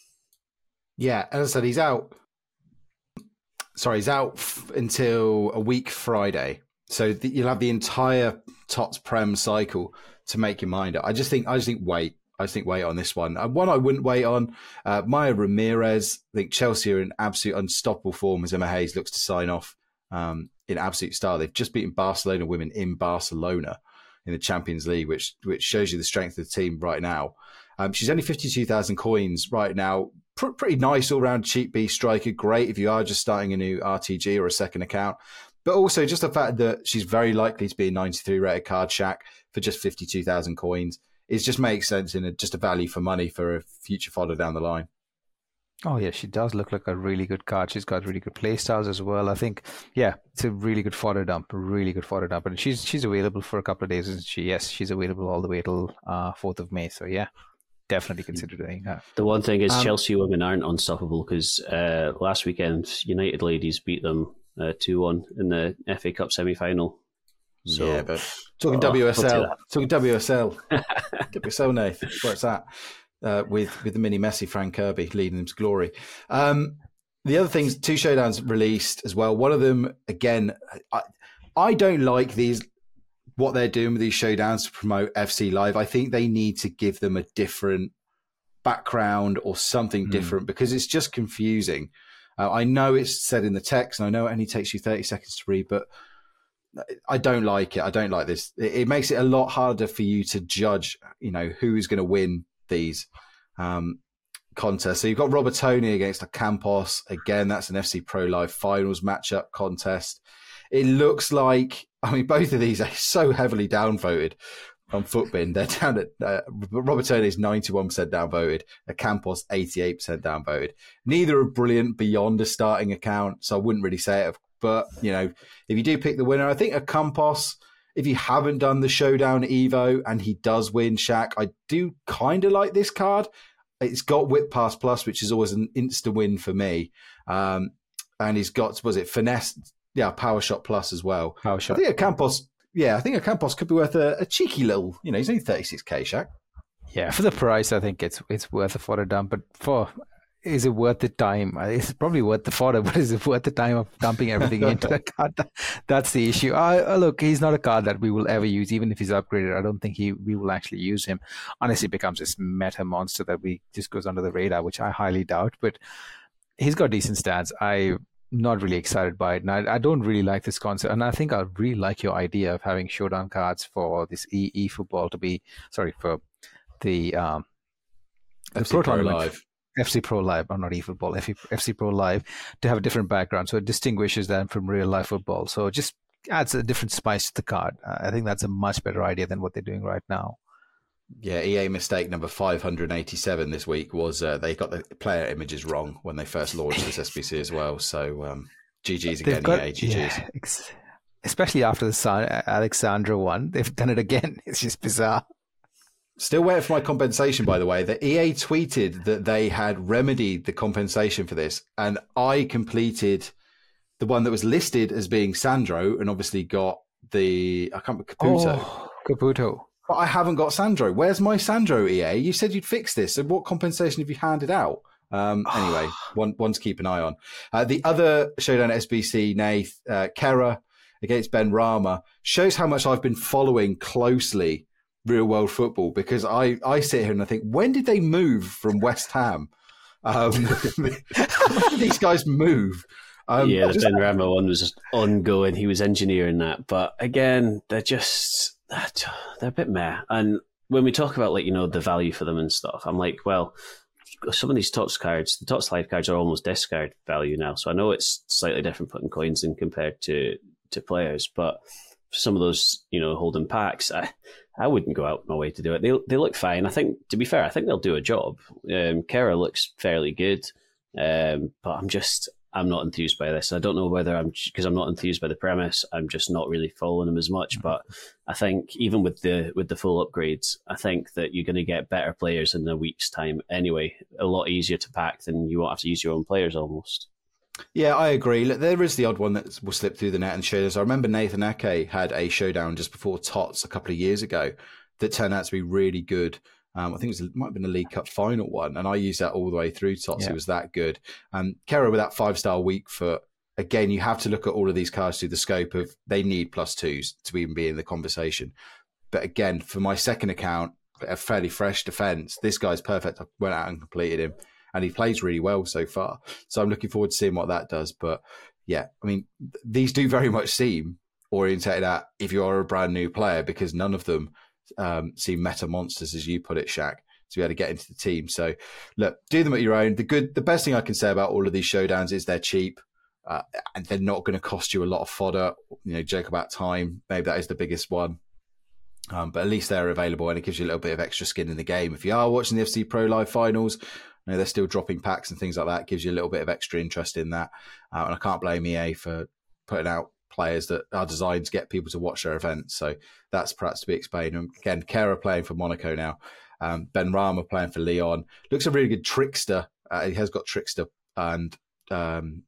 Yeah, as I said, he's out. Sorry, he's out f- until a week Friday. So the, you'll have the entire Tots Prem cycle to make your mind up. I just think, I just think wait. I just think wait on this one. Uh, one I wouldn't wait on, uh, Maya Ramirez. I think Chelsea are in absolute unstoppable form as Emma Hayes looks to sign off um, in absolute style. They've just beaten Barcelona women in Barcelona in the Champions League, which which shows you the strength of the team right now. Um, she's only fifty-two thousand coins right now. Pr- pretty nice all-round cheap B striker. Great if you are just starting a new R T G or a second account. But also just the fact that she's very likely to be a ninety-three rated card, Shaq, for just fifty-two thousand coins. It just makes sense in a, just a value for money for a future fodder down the line. Oh, yeah, she does look like a really good card. She's got really good play styles as well. I think, yeah, it's a really good fodder dump, really good fodder dump. And she's she's available for a couple of days, isn't she? Yes, she's available all the way till uh, fourth of May. So, yeah, definitely consider doing that. The one thing is Um, Chelsea women aren't unstoppable because uh, last weekend, United ladies beat them uh, two one in the F A Cup semi-final. So, yeah, but talking oh, W S I'll L, take that. talking W S L, W S L, Nath, where it's at, uh, with with the mini Messi, Frank Kirby leading them to glory. Um, the other things, two showdowns released as well. One of them, again, I, I don't like these what they're doing with these showdowns to promote F C Live. I think they need to give them a different background or something mm. different because it's just confusing. Uh, I know it's said in the text, and I know it only takes you thirty seconds to read, but I don't like it. I don't like this. It, it makes it a lot harder for you to judge, you know, who is going to win these um, contests. So you've got Robertoni against Campos. Again, that's an F C Pro Live finals matchup contest. It looks like, I mean, both of these are so heavily downvoted on Footbin. They're down at, uh, Robertoni is ninety-one percent downvoted, Campos eighty-eight percent downvoted. Neither are brilliant beyond a starting account, so I wouldn't really say it. But, you know, if you do pick the winner, I think a Campos, if you haven't done the Showdown Evo and he does win, Shaq, I do kind of like this card. It's got Whip Pass Plus, which is always an instant win for me. Um, and he's got, was it Finesse? Yeah, Power Shot Plus as well. Power Shot. I think a Campos, yeah, I think a Campos could be worth a, a cheeky little, you know, he's only thirty-six K, Shaq. Yeah, for the price, I think it's it's worth a fodder dump. But for is it worth the time? It's probably worth the fodder, but is it worth the time of dumping everything into the card? That's the issue. Uh, look, he's not a card that we will ever use, even if he's upgraded. I don't think he we will actually use him unless he becomes this meta monster that we just goes under the radar, which I highly doubt. But he's got decent stats. I'm not really excited by it, and I, I don't really like this concept. And I think I really like your idea of having showdown cards for this e e football to be sorry for the um the F C Pro Pro Tournament. Live. F C Pro Live, or not eFootball, F C Pro Live, to have a different background. So it distinguishes them from real life football. So it just adds a different spice to the card. Uh, I think that's a much better idea than what they're doing right now. Yeah, E A mistake number five hundred eighty-seven this week was uh, they got the player images wrong when they first launched this S B C as well. So um, G G's again, got, E A, G G's. Yeah, ex- especially after the San- Alexandra one. They've done it again. It's just bizarre. Still waiting for my compensation, by the way. The E A tweeted that they had remedied the compensation for this, and I completed the one that was listed as being Sandro, and obviously got the I can't remember Caputo. Oh, Caputo. But I haven't got Sandro. Where's my Sandro, E A? You said you'd fix this. So what compensation have you handed out? Um, anyway, one one to keep an eye on. Uh, the other showdown at S B C, Nath, uh, Kera against Ben Rama, shows how much I've been following closely real world football, because I, I sit here and I think, when did they move from West Ham? Um, when did these guys move? Um, yeah, the just, Ben Rama one was just ongoing. He was engineering that. But again, they're just, they're a bit meh. And when we talk about, like, you know, the value for them and stuff, I'm like, well, some of these Tots cards, the Tots Live cards are almost discard value now. So I know it's slightly different putting coins in compared to, to players, but some of those, you know, holding packs, I, I wouldn't go out my way to do it. They they look fine. I think, to be fair, I think they'll do a job. Um, Kera looks fairly good, um, but I'm just, I'm not enthused by this. I don't know whether I'm, because I'm not enthused by the premise, I'm just not really following them as much. But I think even with the with the full upgrades, I think that you're going to get better players in a week's time anyway. A lot easier to pack than you won't have to use your own players almost. Yeah, I agree. Look, there is the odd one that will slip through the net and show us. I remember Nathan Ake had a showdown just before Tots a couple of years ago that turned out to be really good. Um, I think it, was, it might have been a League Cup final one, and I used that all the way through Tots. Yeah. It was that good. Um, Kera with that five-star weak foot again, you have to look at all of these cards through the scope of they need plus twos to even be in the conversation. But again, for my second account, a fairly fresh defense, this guy's perfect. I went out and completed him, and he plays really well so far. So I'm looking forward to seeing what that does. But yeah, I mean, these do very much seem orientated at if you are a brand new player, because none of them um, seem meta monsters, as you put it, Shaq, to be able to get into the team. So look, do them at your own. The good, the best thing I can say about all of these showdowns is they're cheap. Uh, and they're not going to cost you a lot of fodder. You know, joke about time. Maybe that is the biggest one. Um, but at least they're available, and it gives you a little bit of extra skin in the game. If you are watching the F C Pro Live finals, you know, they're still dropping packs and things like that. It gives you a little bit of extra interest in that. Uh, and I can't blame E A for putting out players that are designed to get people to watch their events. So that's perhaps to be explained. And again, Kera playing for Monaco now. Um, Ben Rama playing for Lyon. Looks a really good trickster. Uh, he has got trickster and um,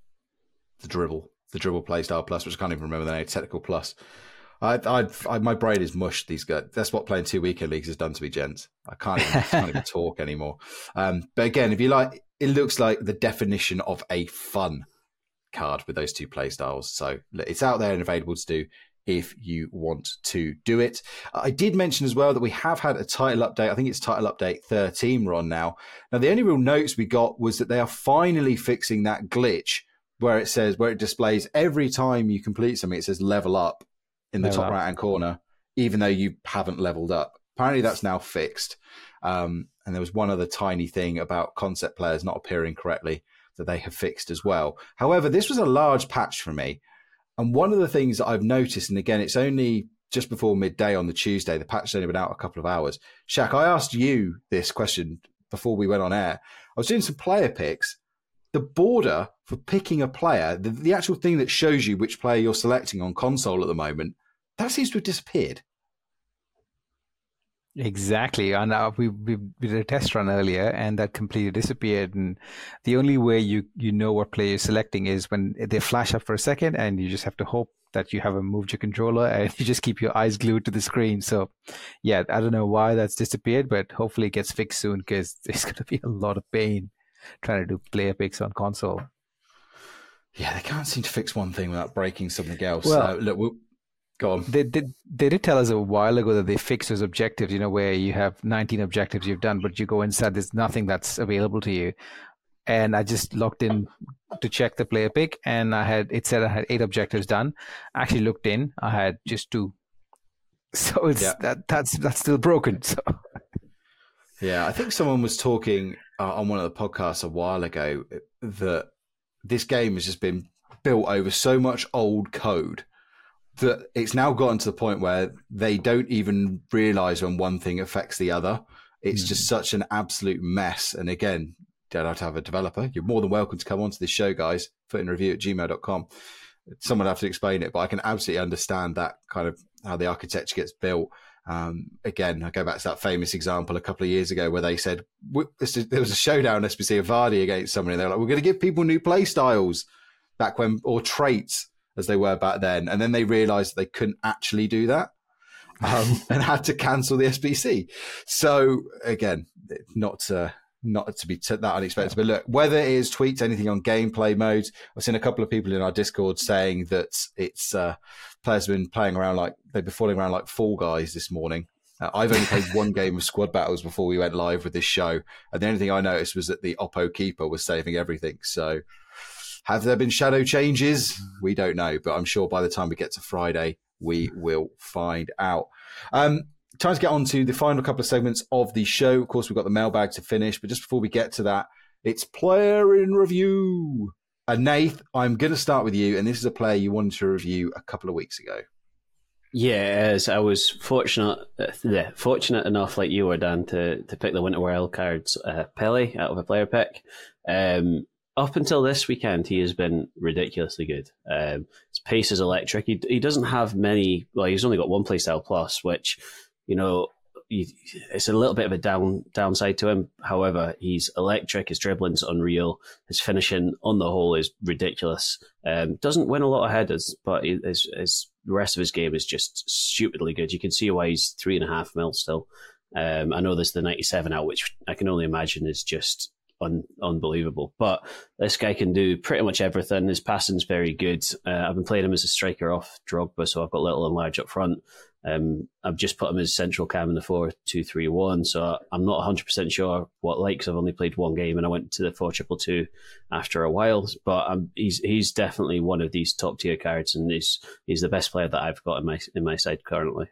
the dribble, the dribble playstyle plus, which I can't even remember the name, technical plus. I, I, I, my brain is mushed. These guys. That's what playing two weekend leagues has done to me, gents. I can't even, can't even talk anymore. Um, but again, if you like, it looks like the definition of a fun card with those two playstyles. So it's out there and available to do if you want to do it. I did mention as well that we have had a title update. I think it's title update thirteen we're on now. Now, the only real notes we got was that they are finally fixing that glitch where it says, where it displays every time you complete something, it says level up in the top right hand corner, even though you haven't leveled up. Apparently that's now fixed. Um, and there was one other tiny thing about concept players not appearing correctly that they have fixed as well. However, this was a large patch for me. And one of the things that I've noticed, and again, it's only just before midday on the Tuesday, the patch has only been out a couple of hours. Shaq, I asked you this question before we went on air. I was doing some player picks. The border for picking a player, the, the actual thing that shows you which player you're selecting on console at the moment, that seems to have disappeared. Exactly. And uh, we, we we did a test run earlier, and that completely disappeared. And the only way you, you know what player you're selecting is when they flash up for a second, and you just have to hope that you haven't moved your controller, and you just keep your eyes glued to the screen. So, yeah, I don't know why that's disappeared, but hopefully it gets fixed soon, because there's going to be a lot of pain trying to do player picks on console. Yeah, they can't seem to fix one thing without breaking something else. Well, uh, look, we'll, go on. They did. They did tell us a while ago that they fixed those objectives. You know, where you have nineteen objectives you've done, but you go inside, there's nothing that's available to you. And I just logged in to check the player pick, and I had it said I had eight objectives done. I actually looked in, I had just two. So it's yeah. that that's that's still broken. So yeah, I think someone was talking uh, on one of the podcasts a while ago that this game has just been built over so much old code that it's now gotten to the point where they don't even realize when one thing affects the other. It's mm. just such an absolute mess. And again, dare I to have a developer? You're more than welcome to come onto this show, guys. footinreview at gmail dot com. Someone have to explain it, but I can absolutely understand that kind of how the architecture gets built. Um, again, I go back to that famous example a couple of years ago where they said there was a showdown S B C of Vardy against somebody. They're like, we're going to give people new play styles back when, or traits as they were back then. And then they realized they couldn't actually do that um, and had to cancel the S B C. So again, not uh, not to be t- that unexpected, but look, whether it is tweaked anything on gameplay modes, I've seen a couple of people in our Discord saying that it's uh, players have been playing around like they've been falling around like Fall Guys this morning. Uh, I've only played one game of squad battles before we went live with this show, and the only thing I noticed was that the Oppo keeper was saving everything. So, have there been shadow changes? We don't know, but I'm sure by the time we get to Friday, we will find out. Um, Time to get on to the final couple of segments of the show. Of course, we've got the mailbag to finish, but just before we get to that, it's player in review. And Nath, I'm going to start with you, and this is a player you wanted to review a couple of weeks ago. Yeah, as I was fortunate, uh, yeah, fortunate enough, like you were, Dan, to to pick the Winter Wild Cards uh, Pele out of a player pick. Um, up until this weekend, he has been ridiculously good. Um, his pace is electric. He he doesn't have many. Well, he's only got one playstyle plus, which, you know, it's a little bit of a down downside to him. However, he's electric. His dribbling's unreal. His finishing, on the whole, is ridiculous. Um, doesn't win a lot of headers, but his, his the rest of his game is just stupidly good. You can see why he's three and a half mil still. Um, I know there's the ninety-seven out, which I can only imagine is just un, unbelievable. But this guy can do pretty much everything. His passing's very good. Uh, I've been playing him as a striker off Drogba, so I've got little and large up front. Um, I've just put him as central cam in the four two three one, so I'm not one hundred percent sure what like, because I've only played one game and I went to the four two two after a while. But um, he's he's definitely one of these top tier cards, and he's he's the best player that I've got in my in my side currently.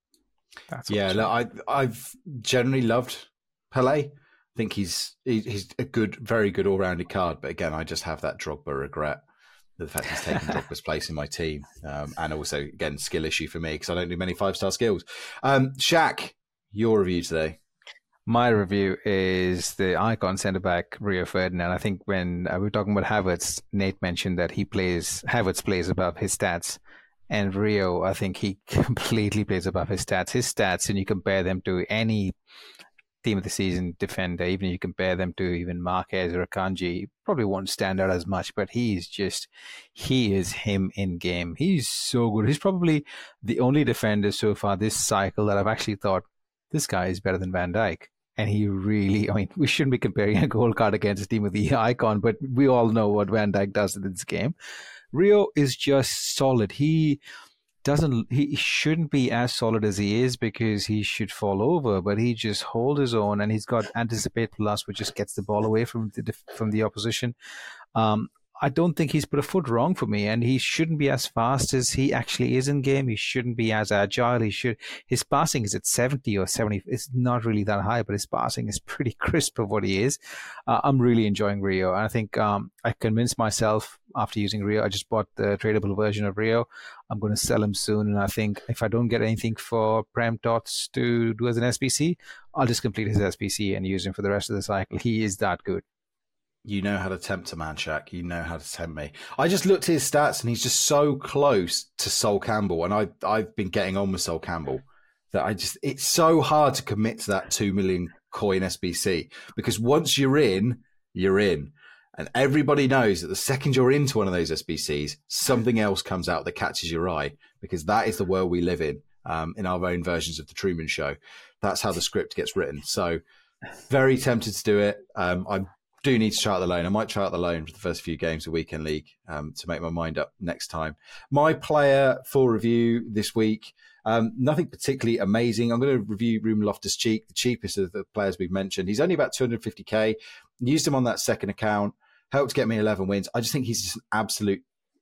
That's yeah, look, I I've generally loved Pelé. I think he's he's a good, very good all rounded card. But again, I just have that Drogba regret. The fact he's taken Drogba's place in my team. Um, and also, again, skill issue for me because I don't do many five-star skills. Um, Shaq, your review today. My review is the icon centre-back, Rio Ferdinand. I think when uh, we were talking about Havertz, Nate mentioned that he plays, Havertz plays above his stats. And Rio, I think he completely plays above his stats. His stats, and you compare them to any team of the season defender, even if you compare them to even Marquez or Akanji, probably won't stand out as much, but he's just, he is him in game. He's so good. He's probably the only defender so far this cycle that I've actually thought, this guy is better than Van Dijk. And he really, I mean, we shouldn't be comparing a goal card against a team with the icon, but we all know what Van Dijk does in this game. Rio is just solid. He doesn't, he shouldn't be as solid as he is because he should fall over, but he just holds his own, and he's got anticipate plus, which just gets the ball away from the from the opposition. Um, I don't think he's put a foot wrong for me, and he shouldn't be as fast as he actually is in game. He shouldn't be as agile. He should. His passing is at seventy or seventy. It's not really that high, but his passing is pretty crisp of what he is. Uh, I'm really enjoying Rio. I think um, I convinced myself after using Rio. I just bought the tradable version of Rio. I'm going to sell him soon, and I think if I don't get anything for Prem Tots to do as an S P C, I'll just complete his S P C and use him for the rest of the cycle. He is that good. You know how to tempt a man, Shaq. You know how to tempt me. I just looked at his stats, and he's just so close to Sol Campbell. And I, I've been getting on with Sol Campbell that I just, it's so hard to commit to that two million coin S B C because once you're in, you're in. And everybody knows that the second you're into one of those S B Cs, something else comes out that catches your eye because that is the world we live in, um, in our own versions of The Truman Show. That's how the script gets written. So very tempted to do it. Um, I'm, do need to try out the loan. I might try out the loan for the first few games of Weekend League um, to make my mind up next time. My player for review this week, um, nothing particularly amazing. I'm going to review Ruben Loftus-Cheek, the cheapest of the players we've mentioned. He's only about two hundred fifty K. Used him on that second account. Helped get me eleven wins. I just think he's just an absolute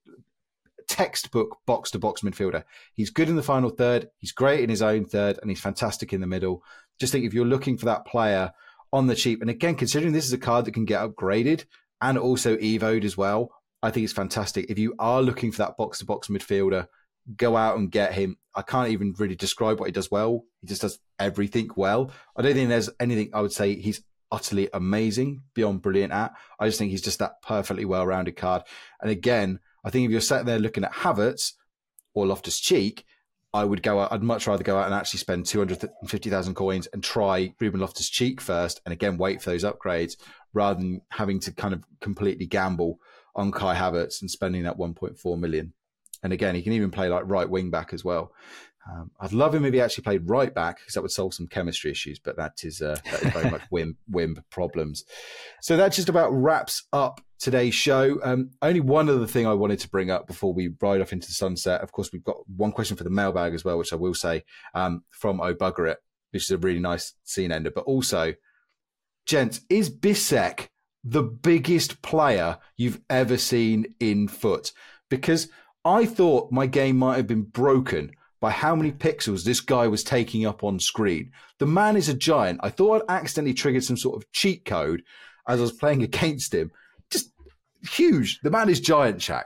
textbook box-to-box midfielder. He's good in the final third. He's great in his own third, and he's fantastic in the middle. Just think if you're looking for that player on the cheap, and again, considering this is a card that can get upgraded and also evoed as well, I think it's fantastic. If you are looking for that box-to-box midfielder, go out and get him. I can't even really describe what he does well. He just does everything well. I don't think there's anything I would say he's utterly amazing beyond brilliant at. I just think he's just that perfectly well-rounded card. And again, I think if you're sat there looking at Havertz or Loftus-Cheek, I would go out, I'd much rather go out and actually spend two hundred fifty thousand coins and try Ruben Loftus-Cheek first and again wait for those upgrades rather than having to kind of completely gamble on Kai Havertz and spending that one point four million. And again, he can even play like right wing back as well. Um, I'd love him if he actually played right back because that would solve some chemistry issues, but that is, uh, that is very much wimp, wimp problems. So that just about wraps up today's show. Um, only one other thing I wanted to bring up before we ride off into the sunset. Of course, we've got one question for the mailbag as well, which I will say um, from Oh Bugger It, which is a really nice scene ender. But also, gents, is Bissek the biggest player you've ever seen in foot? Because I thought my game might have been broken by how many pixels this guy was taking up on screen. The man is a giant. I thought I'd accidentally triggered some sort of cheat code as I was playing against him. Just huge. The man is giant, Shaq.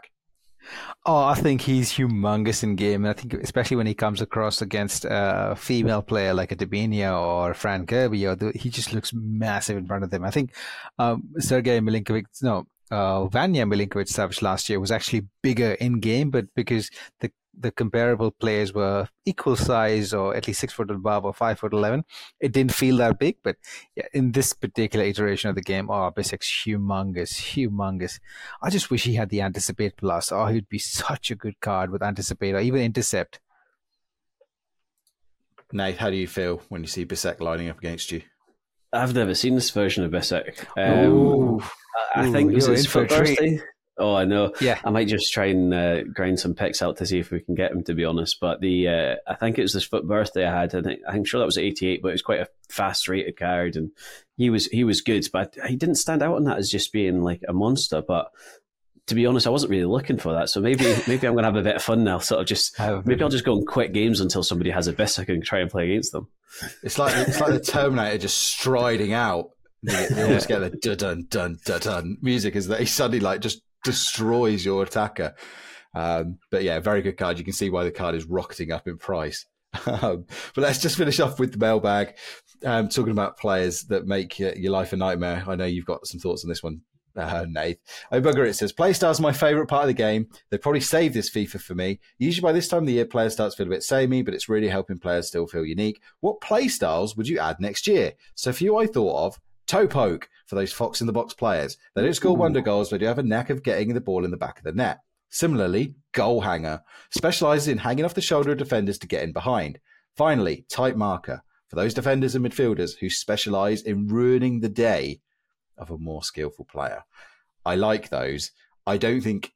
Oh, I think he's humongous in game. And I think especially when he comes across against a female player like a Dabinia or Fran Kirby, or the, he just looks massive in front of them. I think um, Sergei Milinkovic, no, uh, Vanya Milinkovic-Savic last year was actually bigger in game, but because the the comparable players were equal size or at least six foot above or five foot eleven, it didn't feel that big. But yeah, in this particular iteration of the game, oh, Bissek's humongous, humongous. I just wish he had the Anticipate Plus. Oh, he'd be such a good card with Anticipate or even Intercept. Nate, how do you feel when you see Bissek lining up against you? I've never seen this version of Bissek. Um, Ooh. I, I Ooh, think it was you're his in for a foot treat. birthday. Oh, I know. Yeah. I might just try and uh, grind some picks out to see if we can get him, to be honest. But the uh, I think it was his foot birthday I had. I think, I'm sure that was eighty-eight, but it was quite a fast rated card, and he was he was good. But he didn't stand out on that as just being like a monster. But to be honest, I wasn't really looking for that. So maybe maybe I'm going to have a bit of fun now. Sort of just maybe I'll just go and quit games until somebody has a Bissek and try and play against them. It's like it's like the Terminator just striding out. They, they always get the dun dun dun dun dun music as they suddenly like just destroys your attacker. Um, but yeah, very good card. You can see why the card is rocketing up in price. Um, but let's just finish off with the mailbag. Um, talking about players that make your, your life a nightmare. I know you've got some thoughts on this one, uh, Nate. Oh, bugger, it says, Playstyle's my favourite part of the game. They probably saved this FIFA for me. Usually by this time of the year, players start to feel a bit samey, but it's really helping players still feel unique. What playstyles would you add next year? So for you, I thought of Toe Poke for those Fox in the Box players. They don't score Ooh. wonder goals, but do have a knack of getting the ball in the back of the net. Similarly, Goal Hanger specialises in hanging off the shoulder of defenders to get in behind. Finally, Tight Marker for those defenders and midfielders who specialise in ruining the day of a more skillful player. I like those. I don't think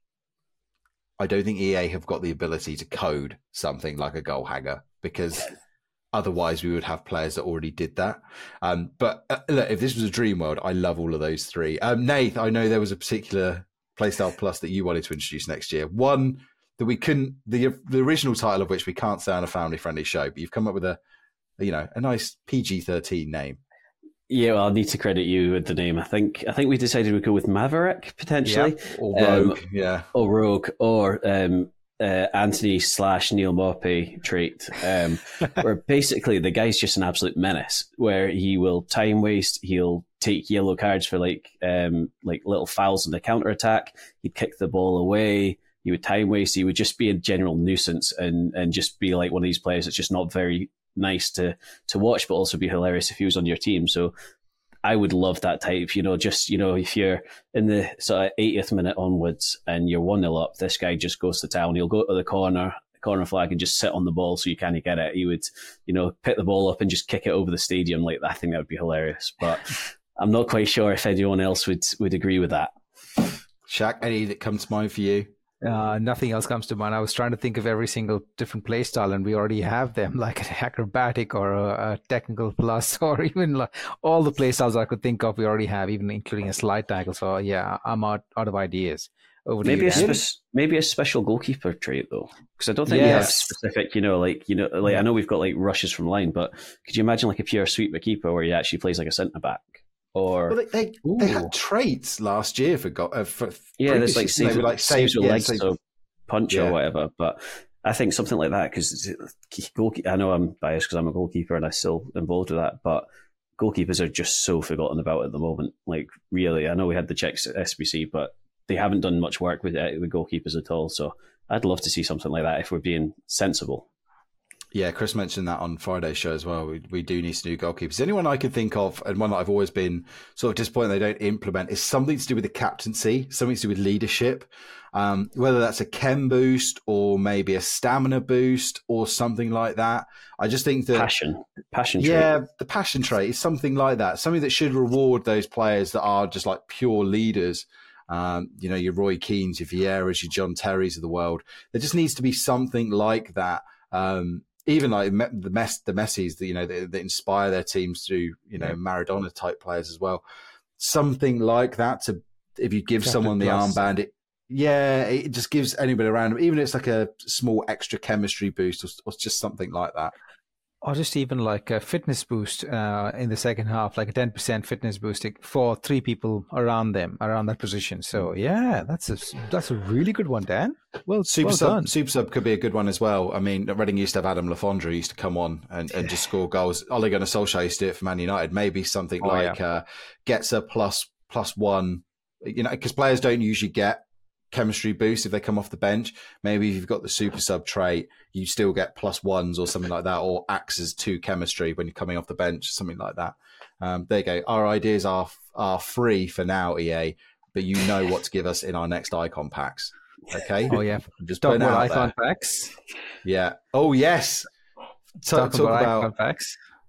I don't think E A have got the ability to code something like a Goal Hanger, because otherwise we would have players that already did that. Um, but uh, look, if this was a dream world, I love all of those three. Um, Nath, I know there was a particular Playstyle Plus that you wanted to introduce next year. One that we couldn't, the the original title of which we can't say on a family-friendly show, but you've come up with a, you know, a nice P G thirteen name. Yeah, well, I'll need to credit you with the name. I think I think we decided we'd go with Maverick, potentially. Yeah. Or Rogue, um, yeah. Or Rogue, or um, uh, Anthony slash Neil Maupay trait, um, where basically the guy's just an absolute menace, where he will time waste, he'll take yellow cards for like um, like little fouls in the counter-attack, he'd kick the ball away, he would time waste, he would just be a general nuisance and, and just be like one of these players that's just not very nice to to watch, but also be hilarious if he was on your team. So I would love that type, you know, just, you know, if you're in the sort of eightieth minute onwards and you're one nil up, this guy just goes to town. He'll go to the corner, corner flag and just sit on the ball so you can't get it. He would, you know, pick the ball up and just kick it over the stadium like that. I think that would be hilarious. But I'm not quite sure if anyone else would, would agree with that. Shaq, any that comes to mind for you? Uh, nothing else comes to mind. I was trying to think of every single different play style, and we already have them, like an acrobatic or a, a technical plus, or even like all the play styles I could think of. We already have, even including a slide tackle. So yeah, I'm out, out of ideas. Over maybe to a spe- maybe a special goalkeeper trait though, because I don't think yes. we have specific. You know, like you know, like I know we've got like rushes from line, but could you imagine like a pure sweeper keeper where he actually plays like a centre back? Or well, they they, they had traits last year for go- uh, for yeah, there's like saves, like saves with yeah, legs, save, so punch yeah. or whatever. But I think something like that, because goalkeeper. I know I'm biased because I'm a goalkeeper and I'm still involved with that, but goalkeepers are just so forgotten about at the moment. Like really, I know we had the Czechs at S B C, but they haven't done much work with uh, with goalkeepers at all. So I'd love to see something like that if we're being sensible. Yeah, Chris mentioned that on Friday's show as well. We, we do need some new goalkeepers. Anyone I can think of, and one that I've always been sort of disappointed they don't implement, is something to do with the captaincy, something to do with leadership. Um, whether that's a chem boost or maybe a stamina boost or something like that. I just think that passion, passion. Yeah, trait. the passion trait is something like that. Something that should reward those players that are just like pure leaders. Um, you know, your Roy Keanes, your Vieiras, your John Terrys of the world. There just needs to be something like that. Um, Even like the mess, the Messis that you know that, that inspire their teams through you know yeah. Maradona type players as well, something like that. To if you give Captain someone the plus. armband, it yeah, it just gives anybody around them, even if it's like a small extra chemistry boost or, or just something like that. Or just even like a fitness boost uh, in the second half, like a ten percent fitness boost for three people around them, around that position. So yeah, that's a that's a really good one, Dan. Well, super well sub, done. Super sub could be a good one as well. I mean, Reading used to have Adam Lafondra who used to come on and, and just score goals. Ole Gunnar Solskjaer used to do it for Man United. Maybe something oh, like yeah. uh, gets a plus plus one, you know, because players don't usually get chemistry boost if they come off the bench. Maybe if you've got the super sub trait, you still get plus ones or something like that, or acts as two chemistry when you're coming off the bench, something like that. Um, there you go. Our ideas are are free for now, E A, but you know what to give us in our next icon packs. Okay. Oh yeah. I'm just talk putting about out icon there. packs. Yeah. Oh yes. Talk, talk about, about icon packs.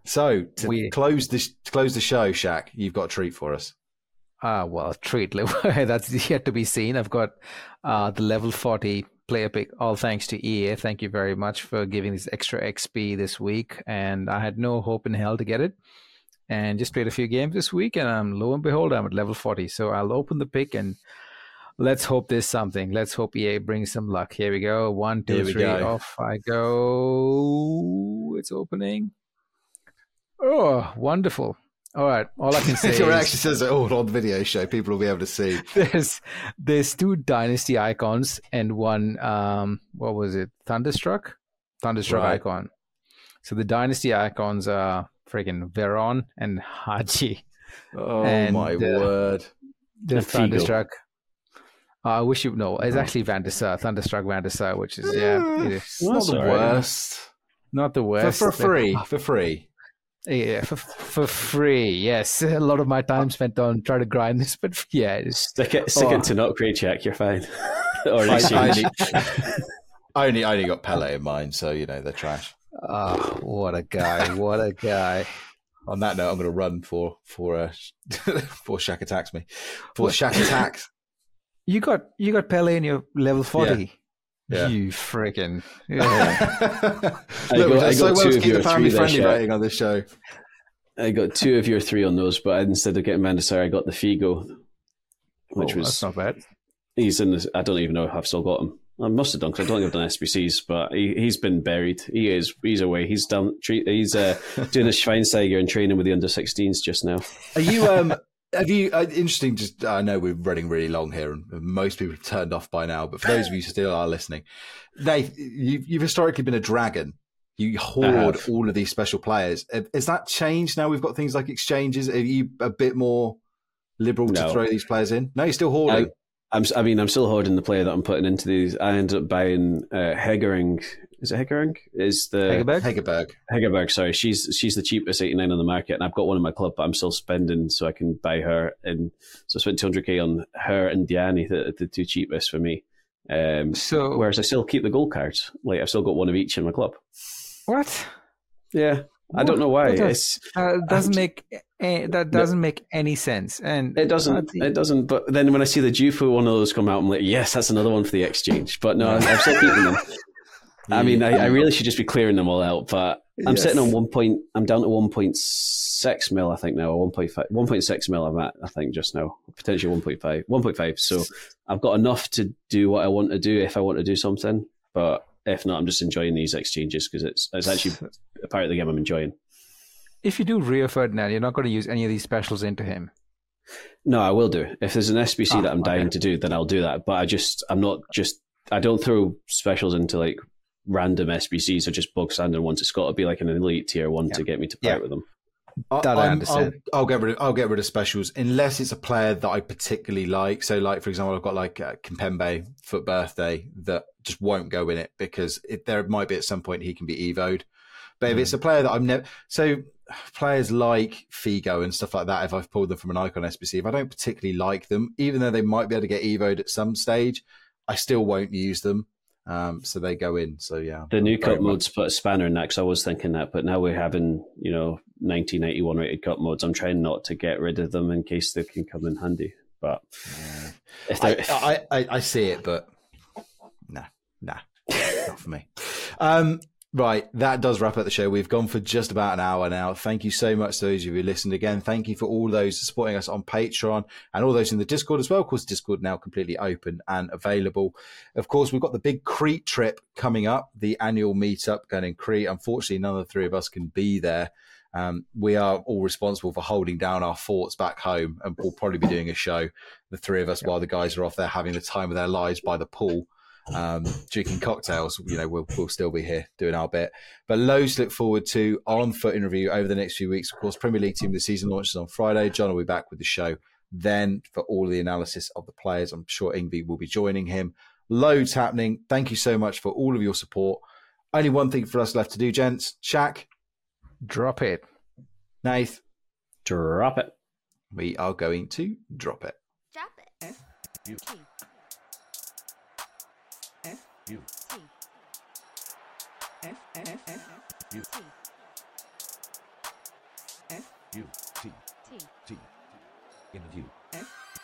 So to We- close this, close the show, Shaq, you've got a treat for us. Ah, well, treat. That's yet to be seen. I've got uh, the level forty player pick, all thanks to E A. Thank you very much for giving this extra X P this week. And I had no hope in hell to get it. And just played a few games this week, and I'm lo and behold, I'm at level forty. So I'll open the pick, and let's hope there's something. Let's hope E A brings some luck. Here we go. One, two, Here we three. go. Off I go. It's opening. Oh, wonderful. All right. All I can say Your is actually says it all on the video show. People will be able to see. there's there's two dynasty icons and one um what was it? Thunderstruck? Thunderstruck Right. icon. So the dynasty icons are freaking Veron and Haji. Oh And, my uh, word! The And Figo. Thunderstruck. Uh, I wish you know. It's Oh. actually Van der Sar, Thunderstruck Van der Sar, which is yeah, it is It's not That's the all right. worst. not the For, worst. for but- free, for free. Yeah, for, for free. Yes, a lot of my time spent on trying to grind this, but yeah, it's Stick it, stick Oh. it to an upgrade check. You're fine. or an I, I, exchange. only, I only, I only got Pele in mind, so you know they're trash. oh, what a guy! What a guy! On that note, I'm going to run for for uh, for Shaq attacks me. For What? Shaq attacks. You got you got Pele in your level forty. Yeah. You freaking yeah. I Look, we've got- done I so got well two to of keep your the family three there, friendly Shaq. rating on this show. I got two of your three on those, but instead of getting Van der Sar, I got the Figo, which Oh, was that's not bad. he's in. The, I don't even know if I've still got him. I must have done because I don't think I've done S B Cs, but he, he's been buried. He is. He's away. He's done. tre- He's uh, doing a Schweinsteiger and training with the under sixteens just now. Are you? Um, have you? Uh, interesting. Just I know we're running really long here, and most people have turned off by now. But for those of you who still are listening, Nate, you've, you've historically been a dragon. You hoard have. all of these special players. Has that changed now? We've got things like exchanges. Are you a bit more liberal to No. throw these players in? No, you're still hoarding. I'm. I mean, I'm still hoarding the player that I'm putting into these. I ended up buying uh, Hegering. Is it Hegering? Is the Hegerberg? Hegerberg. Hegerberg, sorry, she's she's the cheapest eighty-nine on the market, and I've got one in my club, but I'm still spending so I can buy her. And so I spent two hundred k on her and Diani, the, the two cheapest for me. Um, So whereas I still keep the gold cards, like I've still got one of each in my club. what? Yeah, I don't know why. What does- It's Uh, doesn't just- make eh, that doesn't make any sense. And it doesn't. I think- It doesn't. But then when I see the due for one of those come out, I'm like, yes, that's another one for the exchange. But no, I'm, I'm still keeping them. I mean, I, I really should just be clearing them all out, but I'm Yes. sitting on one point. I'm down to one point six mil, I think now, or one point five, one point six mil. I'm at, I think, just now, potentially one point five, one point five. So I've got enough to do what I want to do if I want to do something. But if not, I'm just enjoying these exchanges because it's it's actually a part of the game I'm enjoying. if you do Rio Ferdinand, you're not going to use any of these specials into him. No, I will do. If there's an S B C Ah, that I'm dying okay. to do, then I'll do that. But I just, I'm not just, I don't throw specials into like random S B Cs or just bog standard ones. It's got to be like an elite tier one Yeah. to get me to part Yeah. with them. I- That I I'm- understand. I'll, I'll get rid of I'll get rid of specials unless it's a player that I particularly like. So, like for example, I've got like uh, Kimpembe Foot Birthday that just won't go in it because it, there might be at some point he can be evoed. But if Mm. it's a player that I'm never so players like Figo and stuff like that, if I've pulled them from an icon S B C, if I don't particularly like them, even though they might be able to get evoed at some stage, I still won't use them. Um, so they go in. So yeah, The new very cup much- modes put a spanner in that because I was thinking that, but now we're having, you know, nineteen ninety-one rated cup modes. I'm trying not to get rid of them in case they can come in handy. But Yeah. if I, they're, I, I, I see it, but nah, nah, not for me. Um, right, that does wrap up the show. We've gone for just about an hour now. Thank you so much to those of you who listened again. Thank you for all those supporting us on Patreon and all those in the Discord as well. Of course, Discord now completely open and available. Of course, we've got the big Crete trip coming up, the annual meetup going in Crete. Unfortunately, none of the three of us can be there. Um, we are all responsible for holding down our forts back home, and we'll probably be doing a show, the three of us, while the guys are off there having the time of their lives by the pool, um, drinking cocktails. You know, we'll, we'll still be here doing our bit. But loads to look forward to on Foot in Review over the next few weeks. Of course, Premier League Team of the Season launches on Friday. John will be back with the show then for all the analysis of the players. I'm sure Ingvi will be joining him. Loads happening. Thank you so much for all of your support. Only one thing for us left to do, gents. Shaq, Drop it. Nath, drop it. we are going to drop it. Drop it. U. T. F U T. F F F U T. T. T. In the view.